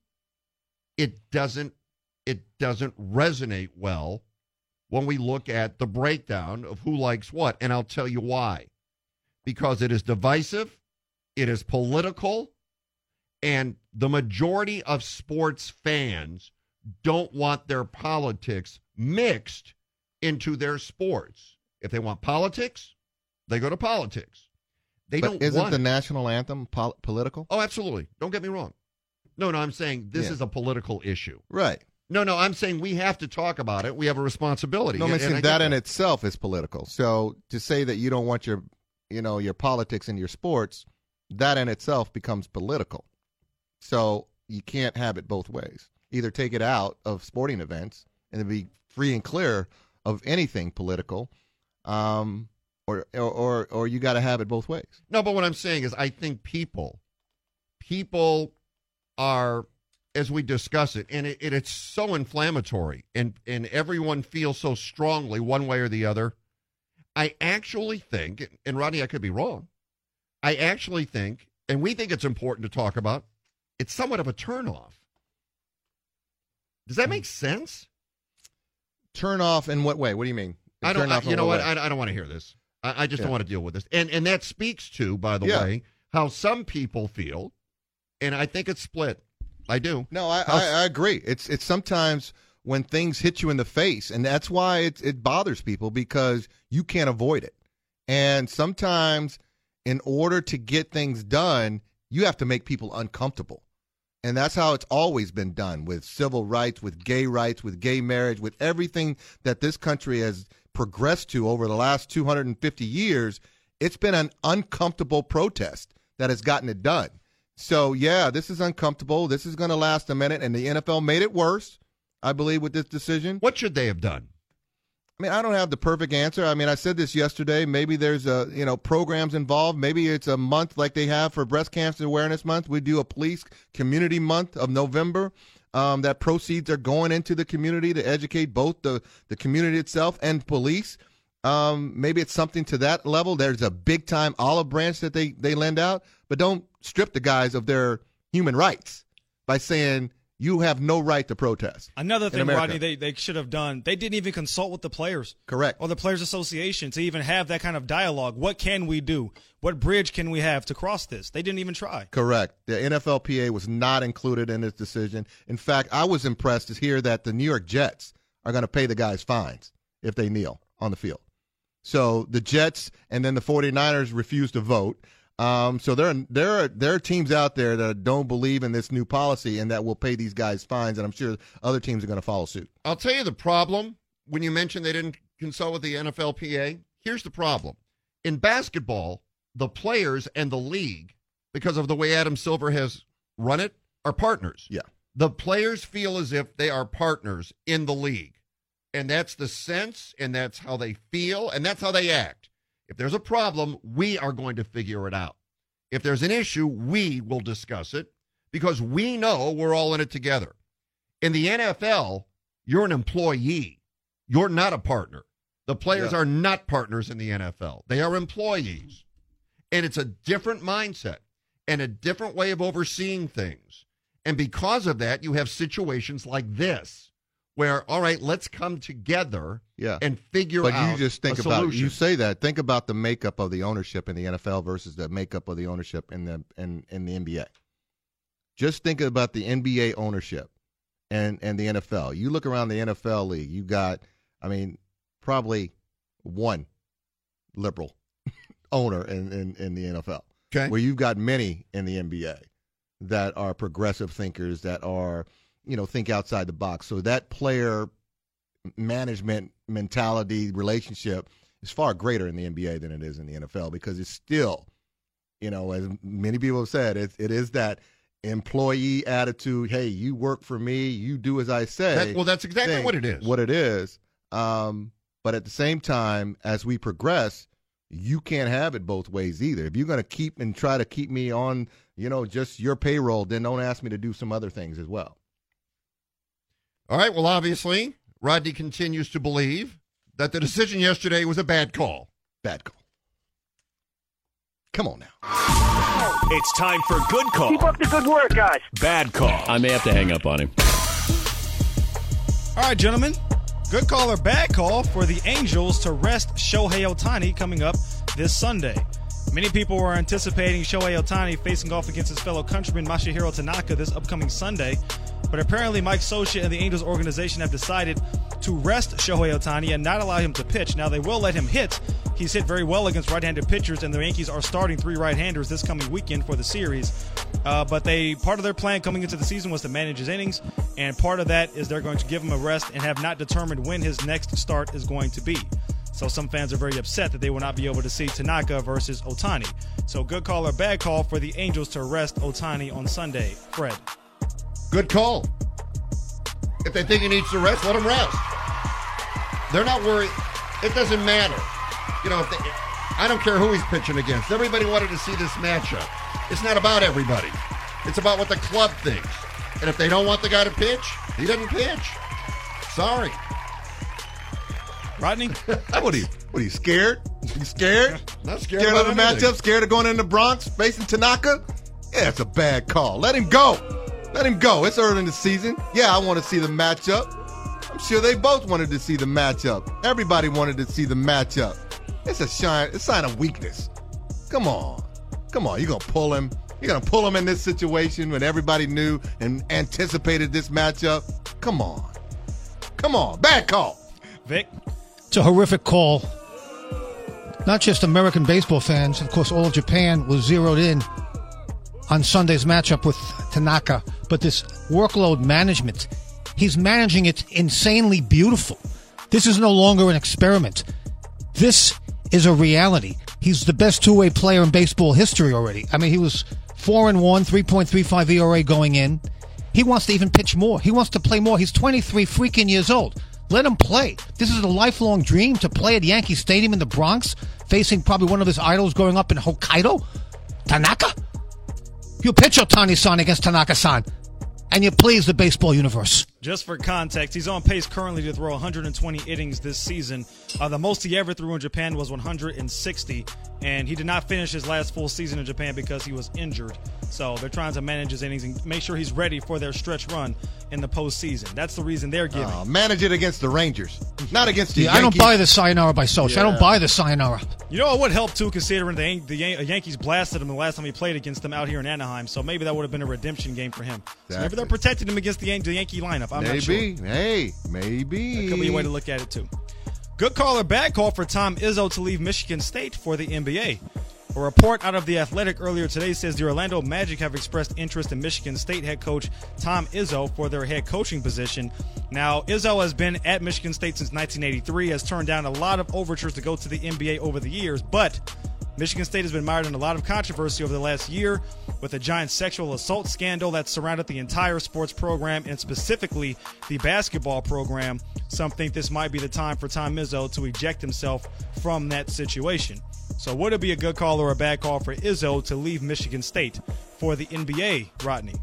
It doesn't it doesn't resonate well when we look at the breakdown of who likes what, and I'll tell you why. Because it is divisive, it is political, and the majority of sports fans don't want their politics mixed into their sports. If they want politics, they go to politics. They but don't isn't want the it. national anthem pol- political? Oh, absolutely. Don't get me wrong. No, no, I'm saying this Yeah. is a political issue. Right. No, no, I'm saying we have to talk about it. We have a responsibility. No, I'm And- saying and I that get in itself is political. So to say that you don't want your, you know, your politics in your sports, that in itself becomes political. So you can't have it both ways. Either take it out of sporting events and be free and clear of anything political, um, or or or, or you got to have it both ways. No, but what I'm saying is I think people, people are, as we discuss it, and it, it, it's so inflammatory, and, and everyone feels so strongly one way or the other. I actually think, and Rodney, I could be wrong, I actually think, and we think it's important to talk about, it's somewhat of a turnoff. Does that make sense? Turn off in what way? What do you mean? I don't. Turn I, off in you know what? way? I, I don't want to hear this. I, I just Yeah. don't want to deal with this. And and that speaks to, by the Yeah. way, how some people feel, and I think it's split. I do. No, I, How- I, I agree. It's it's sometimes when things hit you in the face, and that's why it it bothers people because you can't avoid it. And sometimes, in order to get things done, you have to make people uncomfortable. And that's how it's always been done with civil rights, with gay rights, with gay marriage, with everything that this country has progressed to over the last two hundred fifty years. It's been an uncomfortable protest that has gotten it done. So, yeah, this is uncomfortable. This is going to last a minute, and the N F L made it worse, I believe, with this decision. What should they have done? I mean, I don't have the perfect answer. I mean, I said this yesterday. Maybe there's a, you know, programs involved. Maybe it's a month like they have for Breast Cancer Awareness Month. We do a police community month of November. Um, that proceeds are going into the community to educate both the, the community itself and police. Um, maybe it's something to that level. There's a big-time olive branch that they, they lend out. But don't strip the guys of their human rights by saying you have no right to protest. Another in thing, America. Rodney, they, they should have done, they didn't even consult with the players. Correct. Or the Players Association to even have that kind of dialogue. What can we do? What bridge can we have to cross this? They didn't even try. Correct. The N F L P A was not included in this decision. In fact, I was impressed to hear that the New York Jets are going to pay the guys fines if they kneel on the field. So the Jets and then the 49ers refused to vote. Um, so there are, there are there are teams out there that don't believe in this new policy and that will pay these guys fines, and I'm sure other teams are going to follow suit. I'll tell you the problem when you mentioned they didn't consult with the N F L P A. Here's the problem. In basketball, the players and the league, because of the way Adam Silver has run it, are partners. Yeah. The players feel as if they are partners in the league. And that's the sense, and that's how they feel, and that's how they act. If there's a problem, we are going to figure it out. If there's an issue, we will discuss it because we know we're all in it together. In the N F L, you're an employee. You're not a partner. The players Yeah. are not partners in the N F L. They are employees. And it's a different mindset and a different way of overseeing things. And because of that, you have situations like this where, all right, let's come together Yeah. and figure but out you just think a about solution. you say that think about the makeup of the ownership in the N F L versus the makeup of the ownership in the in, in the N B A. Just think about the N B A ownership and and the N F L. You look around the N F L league, you got, I mean, probably one liberal owner in, in, in the N F L. Okay. Where you've got many in the N B A that are progressive thinkers, that are, you know, think outside the box. So that player management mentality relationship is far greater in the N B A than it is in the N F L because it's still, you know, as many people have said, it, it is that employee attitude. Hey, you work for me, you do as I say. That- well, that's exactly thing, what it is. What it is. Um, but at the same time, as we progress, you can't have it both ways either. If you're going to keep and try to keep me on, you know, just your payroll, then don't ask me to do some other things as well. All right, well, obviously, Rodney continues to believe that the decision yesterday was a bad call. Bad call. Come on now. It's time for Good Call. Keep up the good work, guys. Bad Call. I may have to hang up on him. All right, gentlemen. Good call or bad call for the Angels to rest Shohei Ohtani coming up this Sunday. Many people were anticipating Shohei Ohtani facing off against his fellow countryman Masahiro Tanaka this upcoming Sunday, but apparently Mike Scioscia and the Angels organization have decided to rest Shohei Ohtani and not allow him to pitch. Now, they will let him hit. He's hit very well against right-handed pitchers, and the Yankees are starting three right-handers this coming weekend for the series. Uh, but they part of their plan coming into the season was to manage his innings, and part of that is they're going to give him a rest and have not determined when his next start is going to be. So some fans are very upset that they will not be able to see Tanaka versus Ohtani. So good call or bad call for the Angels to rest Ohtani on Sunday. Fred. Good call. If they think he needs to rest, let him rest. They're not worried. It doesn't matter. You know, if they, I don't care who he's pitching against. Everybody wanted to see this matchup. It's not about everybody. It's about what the club thinks. And if they don't want the guy to pitch, he doesn't pitch. Sorry. Rodney? What are you? What are you scared? You scared? Not scared, Scared about of the anything. matchup? Scared of going in the Bronx facing Tanaka? Yeah, it's a bad call. Let him go. Let him go. It's early in the season. Yeah, I want to see the matchup. I'm sure they both wanted to see the matchup. Everybody wanted to see the matchup. It's a shine, it's a sign of weakness. Come on. Come on. You're going to pull him. You're going to pull him in this situation when everybody knew and anticipated this matchup. Come on. Come on. Bad call. Vic? It's a horrific call. Not just American baseball fans. Of course, all of Japan was zeroed in on Sunday's matchup with Tanaka. But this workload management, he's managing it insanely beautiful. This is no longer an experiment. This is a reality. He's the best two-way player in baseball history already. I mean, he was four and one, three point three five E R A going in. He wants to even pitch more. He wants to play more. He's twenty-three freaking years old. Let him play. This is a lifelong dream to play at Yankee Stadium in the Bronx, facing probably one of his idols growing up in Hokkaido, Tanaka. You pitch Ohtani-san against Tanaka-san, and you please the baseball universe. Just for context, he's on pace currently to throw one hundred twenty innings this season. Uh, the most he ever threw in Japan was one hundred sixty, and he did not finish his last full season in Japan because he was injured. So they're trying to manage his innings and make sure he's ready for their stretch run in the postseason. That's the reason they're giving. Oh, manage it against the Rangers, not against the yeah, Yankees. I don't buy the sayonara by Socha. Yeah. I don't buy the sayonara. You know, it would help, too, considering the, Yan- the Yan- Yankees blasted him the last time he played against them out here in Anaheim. So maybe that would have been a redemption game for him. Exactly. So maybe they're protecting him against the, Yan- the Yankee lineup. I'm maybe. not sure. Hey, maybe. That could be a way to look at it, too. Good call or bad call for Tom Izzo to leave Michigan State for the N B A. A report out of The Athletic earlier today says the Orlando Magic have expressed interest in Michigan State head coach Tom Izzo for their head coaching position. Now, Izzo has been at Michigan State since nineteen eighty-three, has turned down a lot of overtures to go to the N B A over the years, but Michigan State has been mired in a lot of controversy over the last year with a giant sexual assault scandal that surrounded the entire sports program and specifically the basketball program. Some think this might be the time for Tom Izzo to eject himself from that situation. So would it be a good call or a bad call for Izzo to leave Michigan State for the N B A, Rodney?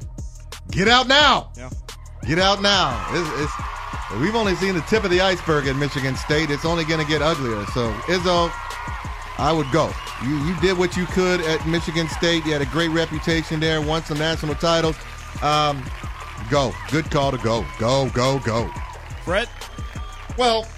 Get out now. Yeah. Get out now. It's, it's, we've only seen the tip of the iceberg at Michigan State. It's only going to get uglier. So, Izzo, I would go. You you did what you could at Michigan State. You had a great reputation there, won some national titles. Um, go. Good call to go. Go, go, go. Fred? Well,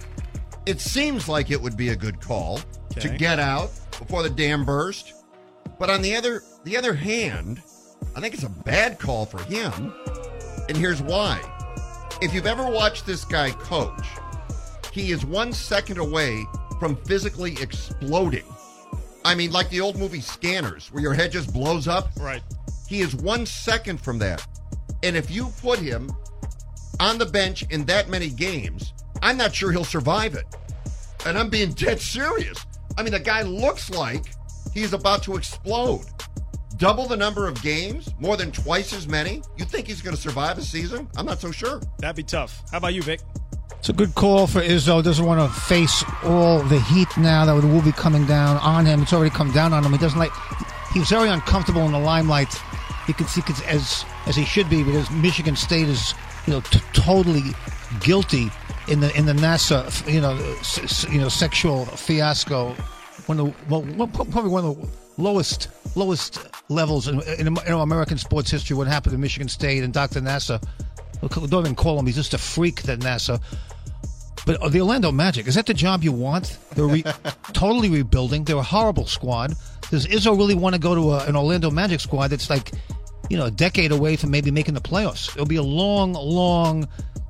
it seems like it would be a good call Okay. to get out before the dam burst. But on the other the other hand, I think it's a bad call for him. And here's why. If you've ever watched this guy coach, he is one second away from physically exploding. I mean, like the old movie Scanners, where your head just blows up. Right. He is one second from that. And if you put him on the bench in that many games, I'm not sure he'll survive it. And I'm being dead serious. I mean, the guy looks like he's about to explode. Double the number of games, more than twice as many. You think he's going to survive a season? I'm not so sure. That'd be tough. How about you, Vic? It's a good call for Izzo. Doesn't want to face all the heat now that will be coming down on him. It's already come down on him. He doesn't like. He's very uncomfortable in the limelight. He can see as as he should be because Michigan State is, you know, t- totally guilty in the in the NASA, you know, s- you know, sexual fiasco. One of the, well, one, probably one of the lowest lowest levels in, in, in American sports history. What happened to Michigan State and Doctor NASA? Don't even call him. He's just a freak, that NASA. But the Orlando Magic, is that the job you want? They're re- totally rebuilding. They're a horrible squad. Does Izzo really want to go to a, an Orlando Magic squad that's like, you know, a decade away from maybe making the playoffs? It'll be a long, long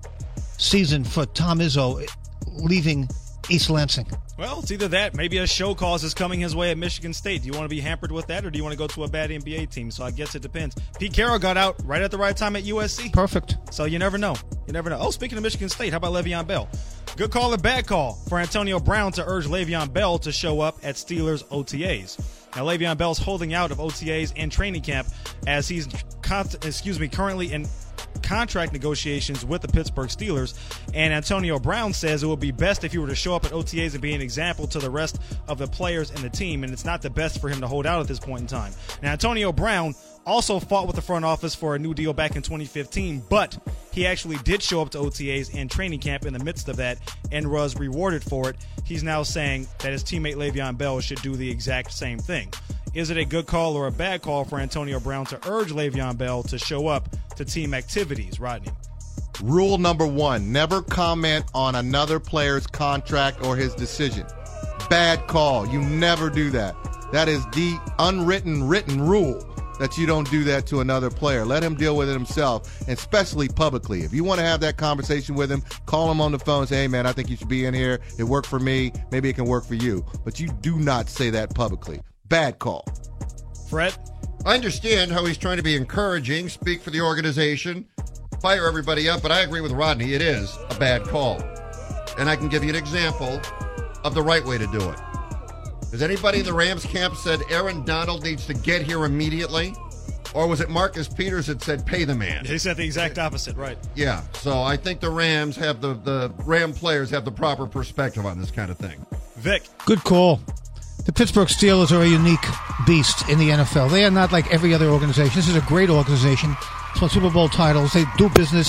season for Tom Izzo leaving East Lansing. Well, it's either that. Maybe a show cause is coming his way at Michigan State. Do you want to be hampered with that, or do you want to go to a bad N B A team? So I guess it depends. Pete Carroll got out right at the right time at U S C. Perfect. So you never know. You never know. Oh, speaking of Michigan State, how about Le'Veon Bell? Good call or bad call for Antonio Brown to urge Le'Veon Bell to show up at Steelers O T As. Now, Le'Veon Bell's holding out of O T As and training camp as he's, con- excuse me, currently in contract negotiations with the Pittsburgh Steelers, and Antonio Brown says it would be best if he were to show up at O T As and be an example to the rest of the players and the team, and it's not the best for him to hold out at this point in time. Now, Antonio Brown also fought with the front office for a new deal back in twenty fifteen, but he actually did show up to O T As and training camp in the midst of that and was rewarded for it. He's now saying that his teammate Le'Veon Bell should do the exact same thing. Is it a good call or a bad call for Antonio Brown to urge Le'Veon Bell to show up to team activities, Rodney? Rule number one, never comment on another player's contract or his decision. Bad call. You never do that. That is the unwritten, written rule that you don't do that to another player. Let him deal with it himself, and especially publicly. If you want to have that conversation with him, call him on the phone and say, hey, man, I think you should be in here. It worked for me. Maybe it can work for you. But you do not say that publicly. Bad call. Fred? I understand how he's trying to be encouraging, speak for the organization, fire everybody up, but I agree with Rodney. It is a bad call. And I can give you an example of the right way to do it. Has anybody in the Rams camp said Aaron Donald needs to get here immediately? Or was it Marcus Peters that said pay the man? He said the exact opposite, right? Yeah, so I think the Rams have the, the Ram players have the proper perspective on this kind of thing. Vic? Good call. The Pittsburgh Steelers are a unique beast in the N F L. They are not like every other organization. This is a great organization. It's won Super Bowl titles. They do business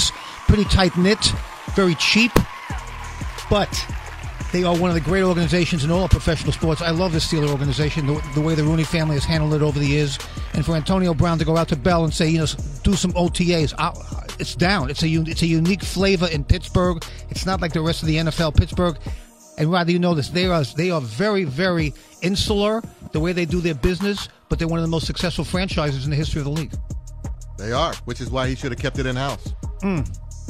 pretty tight-knit, very cheap, but they are one of the great organizations in all of professional sports. I love the Steeler organization, the, the way the Rooney family has handled it over the years. And for Antonio Brown to go out to Bell and say, you know, do some O T As, I, it's down. It's a it's a unique flavor in Pittsburgh. It's not like the rest of the N F L. Pittsburgh, and Rodney, you know this, they are they are very, very insular the way they do their business, but they're one of the most successful franchises in the history of the league. They are, which is why he should have kept it in-house. Mm.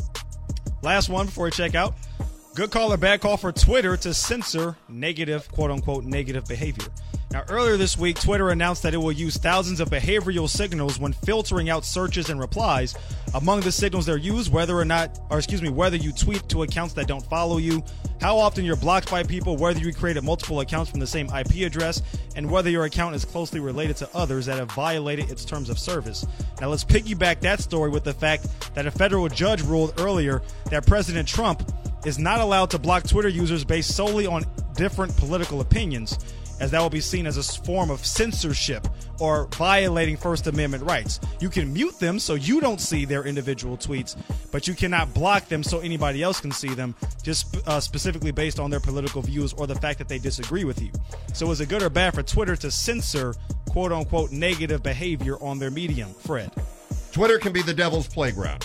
Last one before we check out. Good call or bad call for Twitter to censor negative, quote-unquote, negative behavior. Now, earlier this week, Twitter announced that it will use thousands of behavioral signals when filtering out searches and replies. Among the signals they're used, whether or not, or excuse me, whether you tweet to accounts that don't follow you, how often you're blocked by people, whether you created multiple accounts from the same I P address, and whether your account is closely related to others that have violated its terms of service. Now, let's piggyback that story with the fact that a federal judge ruled earlier that President Trump is not allowed to block Twitter users based solely on different political opinions, as that will be seen as a form of censorship or violating First Amendment rights. You can mute them so you don't see their individual tweets, but you cannot block them so anybody else can see them, just uh, specifically based on their political views or the fact that they disagree with you. So is it good or bad for Twitter to censor quote-unquote negative behavior on their medium? Fred. Twitter can be the devil's playground.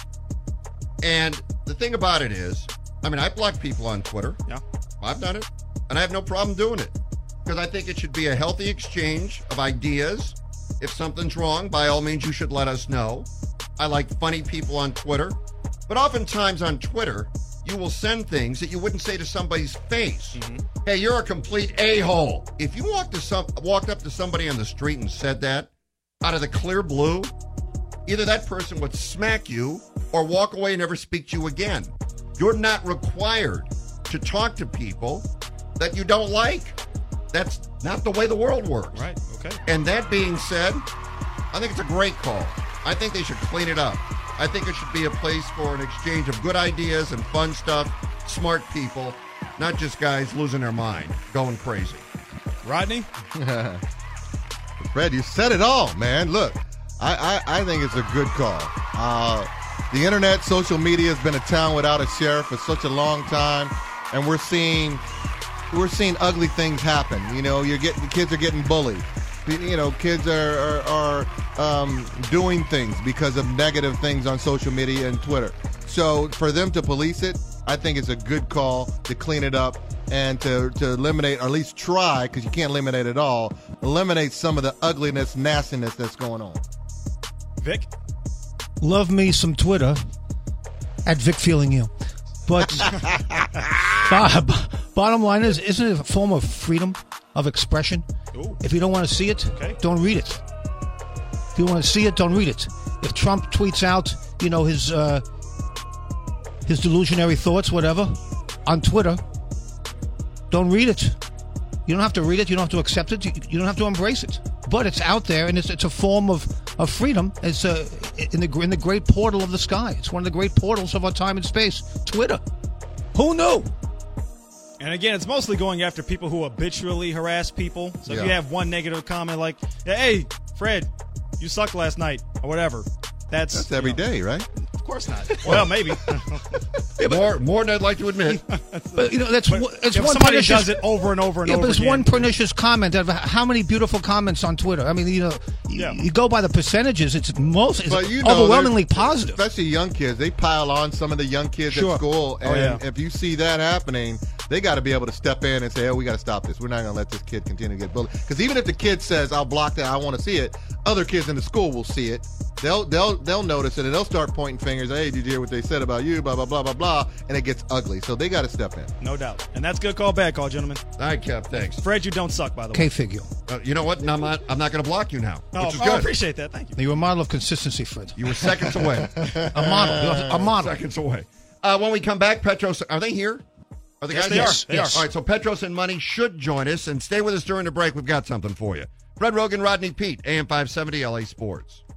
And the thing about it is, I mean, I block people on Twitter. Yeah. I've done it, and I have no problem doing it. Because I think it should be a healthy exchange of ideas. If something's wrong, by all means, you should let us know. I like funny people on Twitter. But oftentimes on Twitter, you will send things that you wouldn't say to somebody's face. Mm-hmm. Hey, you're a complete a-hole. If you walked, to some, walked up to somebody on the street and said that, out of the clear blue, either that person would smack you or walk away and never speak to you again. You're not required to talk to people that you don't like. That's not the way the world works. Right, okay. And that being said, I think it's a great call. I think they should clean it up. I think it should be a place for an exchange of good ideas and fun stuff, smart people, not just guys losing their mind, going crazy. Rodney? Fred, you said it all, man. Look, I, I, I think it's a good call. Uh, the internet, social media has been a town without a sheriff for such a long time, and we're seeing we're seeing ugly things happen. You know, you're getting kids are getting bullied. You know, kids are are, are um, doing things because of negative things on social media and Twitter. So for them to police it, I think it's a good call to clean it up and to, to eliminate, or at least try, because you can't eliminate it all, eliminate some of the ugliness, nastiness that's going on. Vic? Love me some Twitter at Vic Feeling You. But Bob, bottom line is, isn't it a form of freedom of expression? Ooh. If you don't want to see it, okay. don't read it. If you want to see it, don't read it. If Trump tweets out, you know, his uh, his delusionary thoughts, whatever, on Twitter, don't read it. You don't have to read it. You don't have to accept it. You, you don't have to embrace it. But it's out there, and it's it's a form of, of freedom. It's uh, in the in the great portal of the sky. It's one of the great portals of our time and space. Twitter. Who knew? And again, it's mostly going after people who habitually harass people. So Yeah. if you have one negative comment like, "Hey, Fred, you sucked last night," or whatever, that's That's every you know, day, right? Of course not. Well, maybe. more, more than I'd like to admit. But you know, that's But one- it's if one somebody pernicious- does it over and over and yeah, over but it's again, one pernicious comment out of how many beautiful comments on Twitter. I mean, you know, you, Yeah. you go by the percentages. It's most it's But you know, overwhelmingly there's- positive. Especially young kids. They pile on some of the young kids Sure. at school. And Oh, yeah. if you see that happening, they got to be able to step in and say, oh, we got to stop this. We're not going to let this kid continue to get bullied. Because even if the kid says, I'll block that, I want to see it, other kids in the school will see it. They'll they'll they'll notice it, and they'll start pointing fingers. Hey, did you hear what they said about you? Blah, blah, blah, blah, blah. And it gets ugly. So they got to step in. no doubt. And that's good call, bad call, gentlemen. All right, Kev, thanks. Fred, you don't suck, by the way. K-figure. Uh, you know what? No, I'm not, I'm not going to block you now, Oh, which is oh, good. I appreciate that. Thank you. You're a model of consistency, Fred. You were seconds away. A model. You're a model. Seconds away. Uh, when we come back, Petros, are they here? Are the Yes, guys they here? are. They Yes. are. All right, so Petros and Money should join us, and stay with us during the break. We've got something for you. Fred Rogan, Rodney Pete, A M five seventy L A Sports.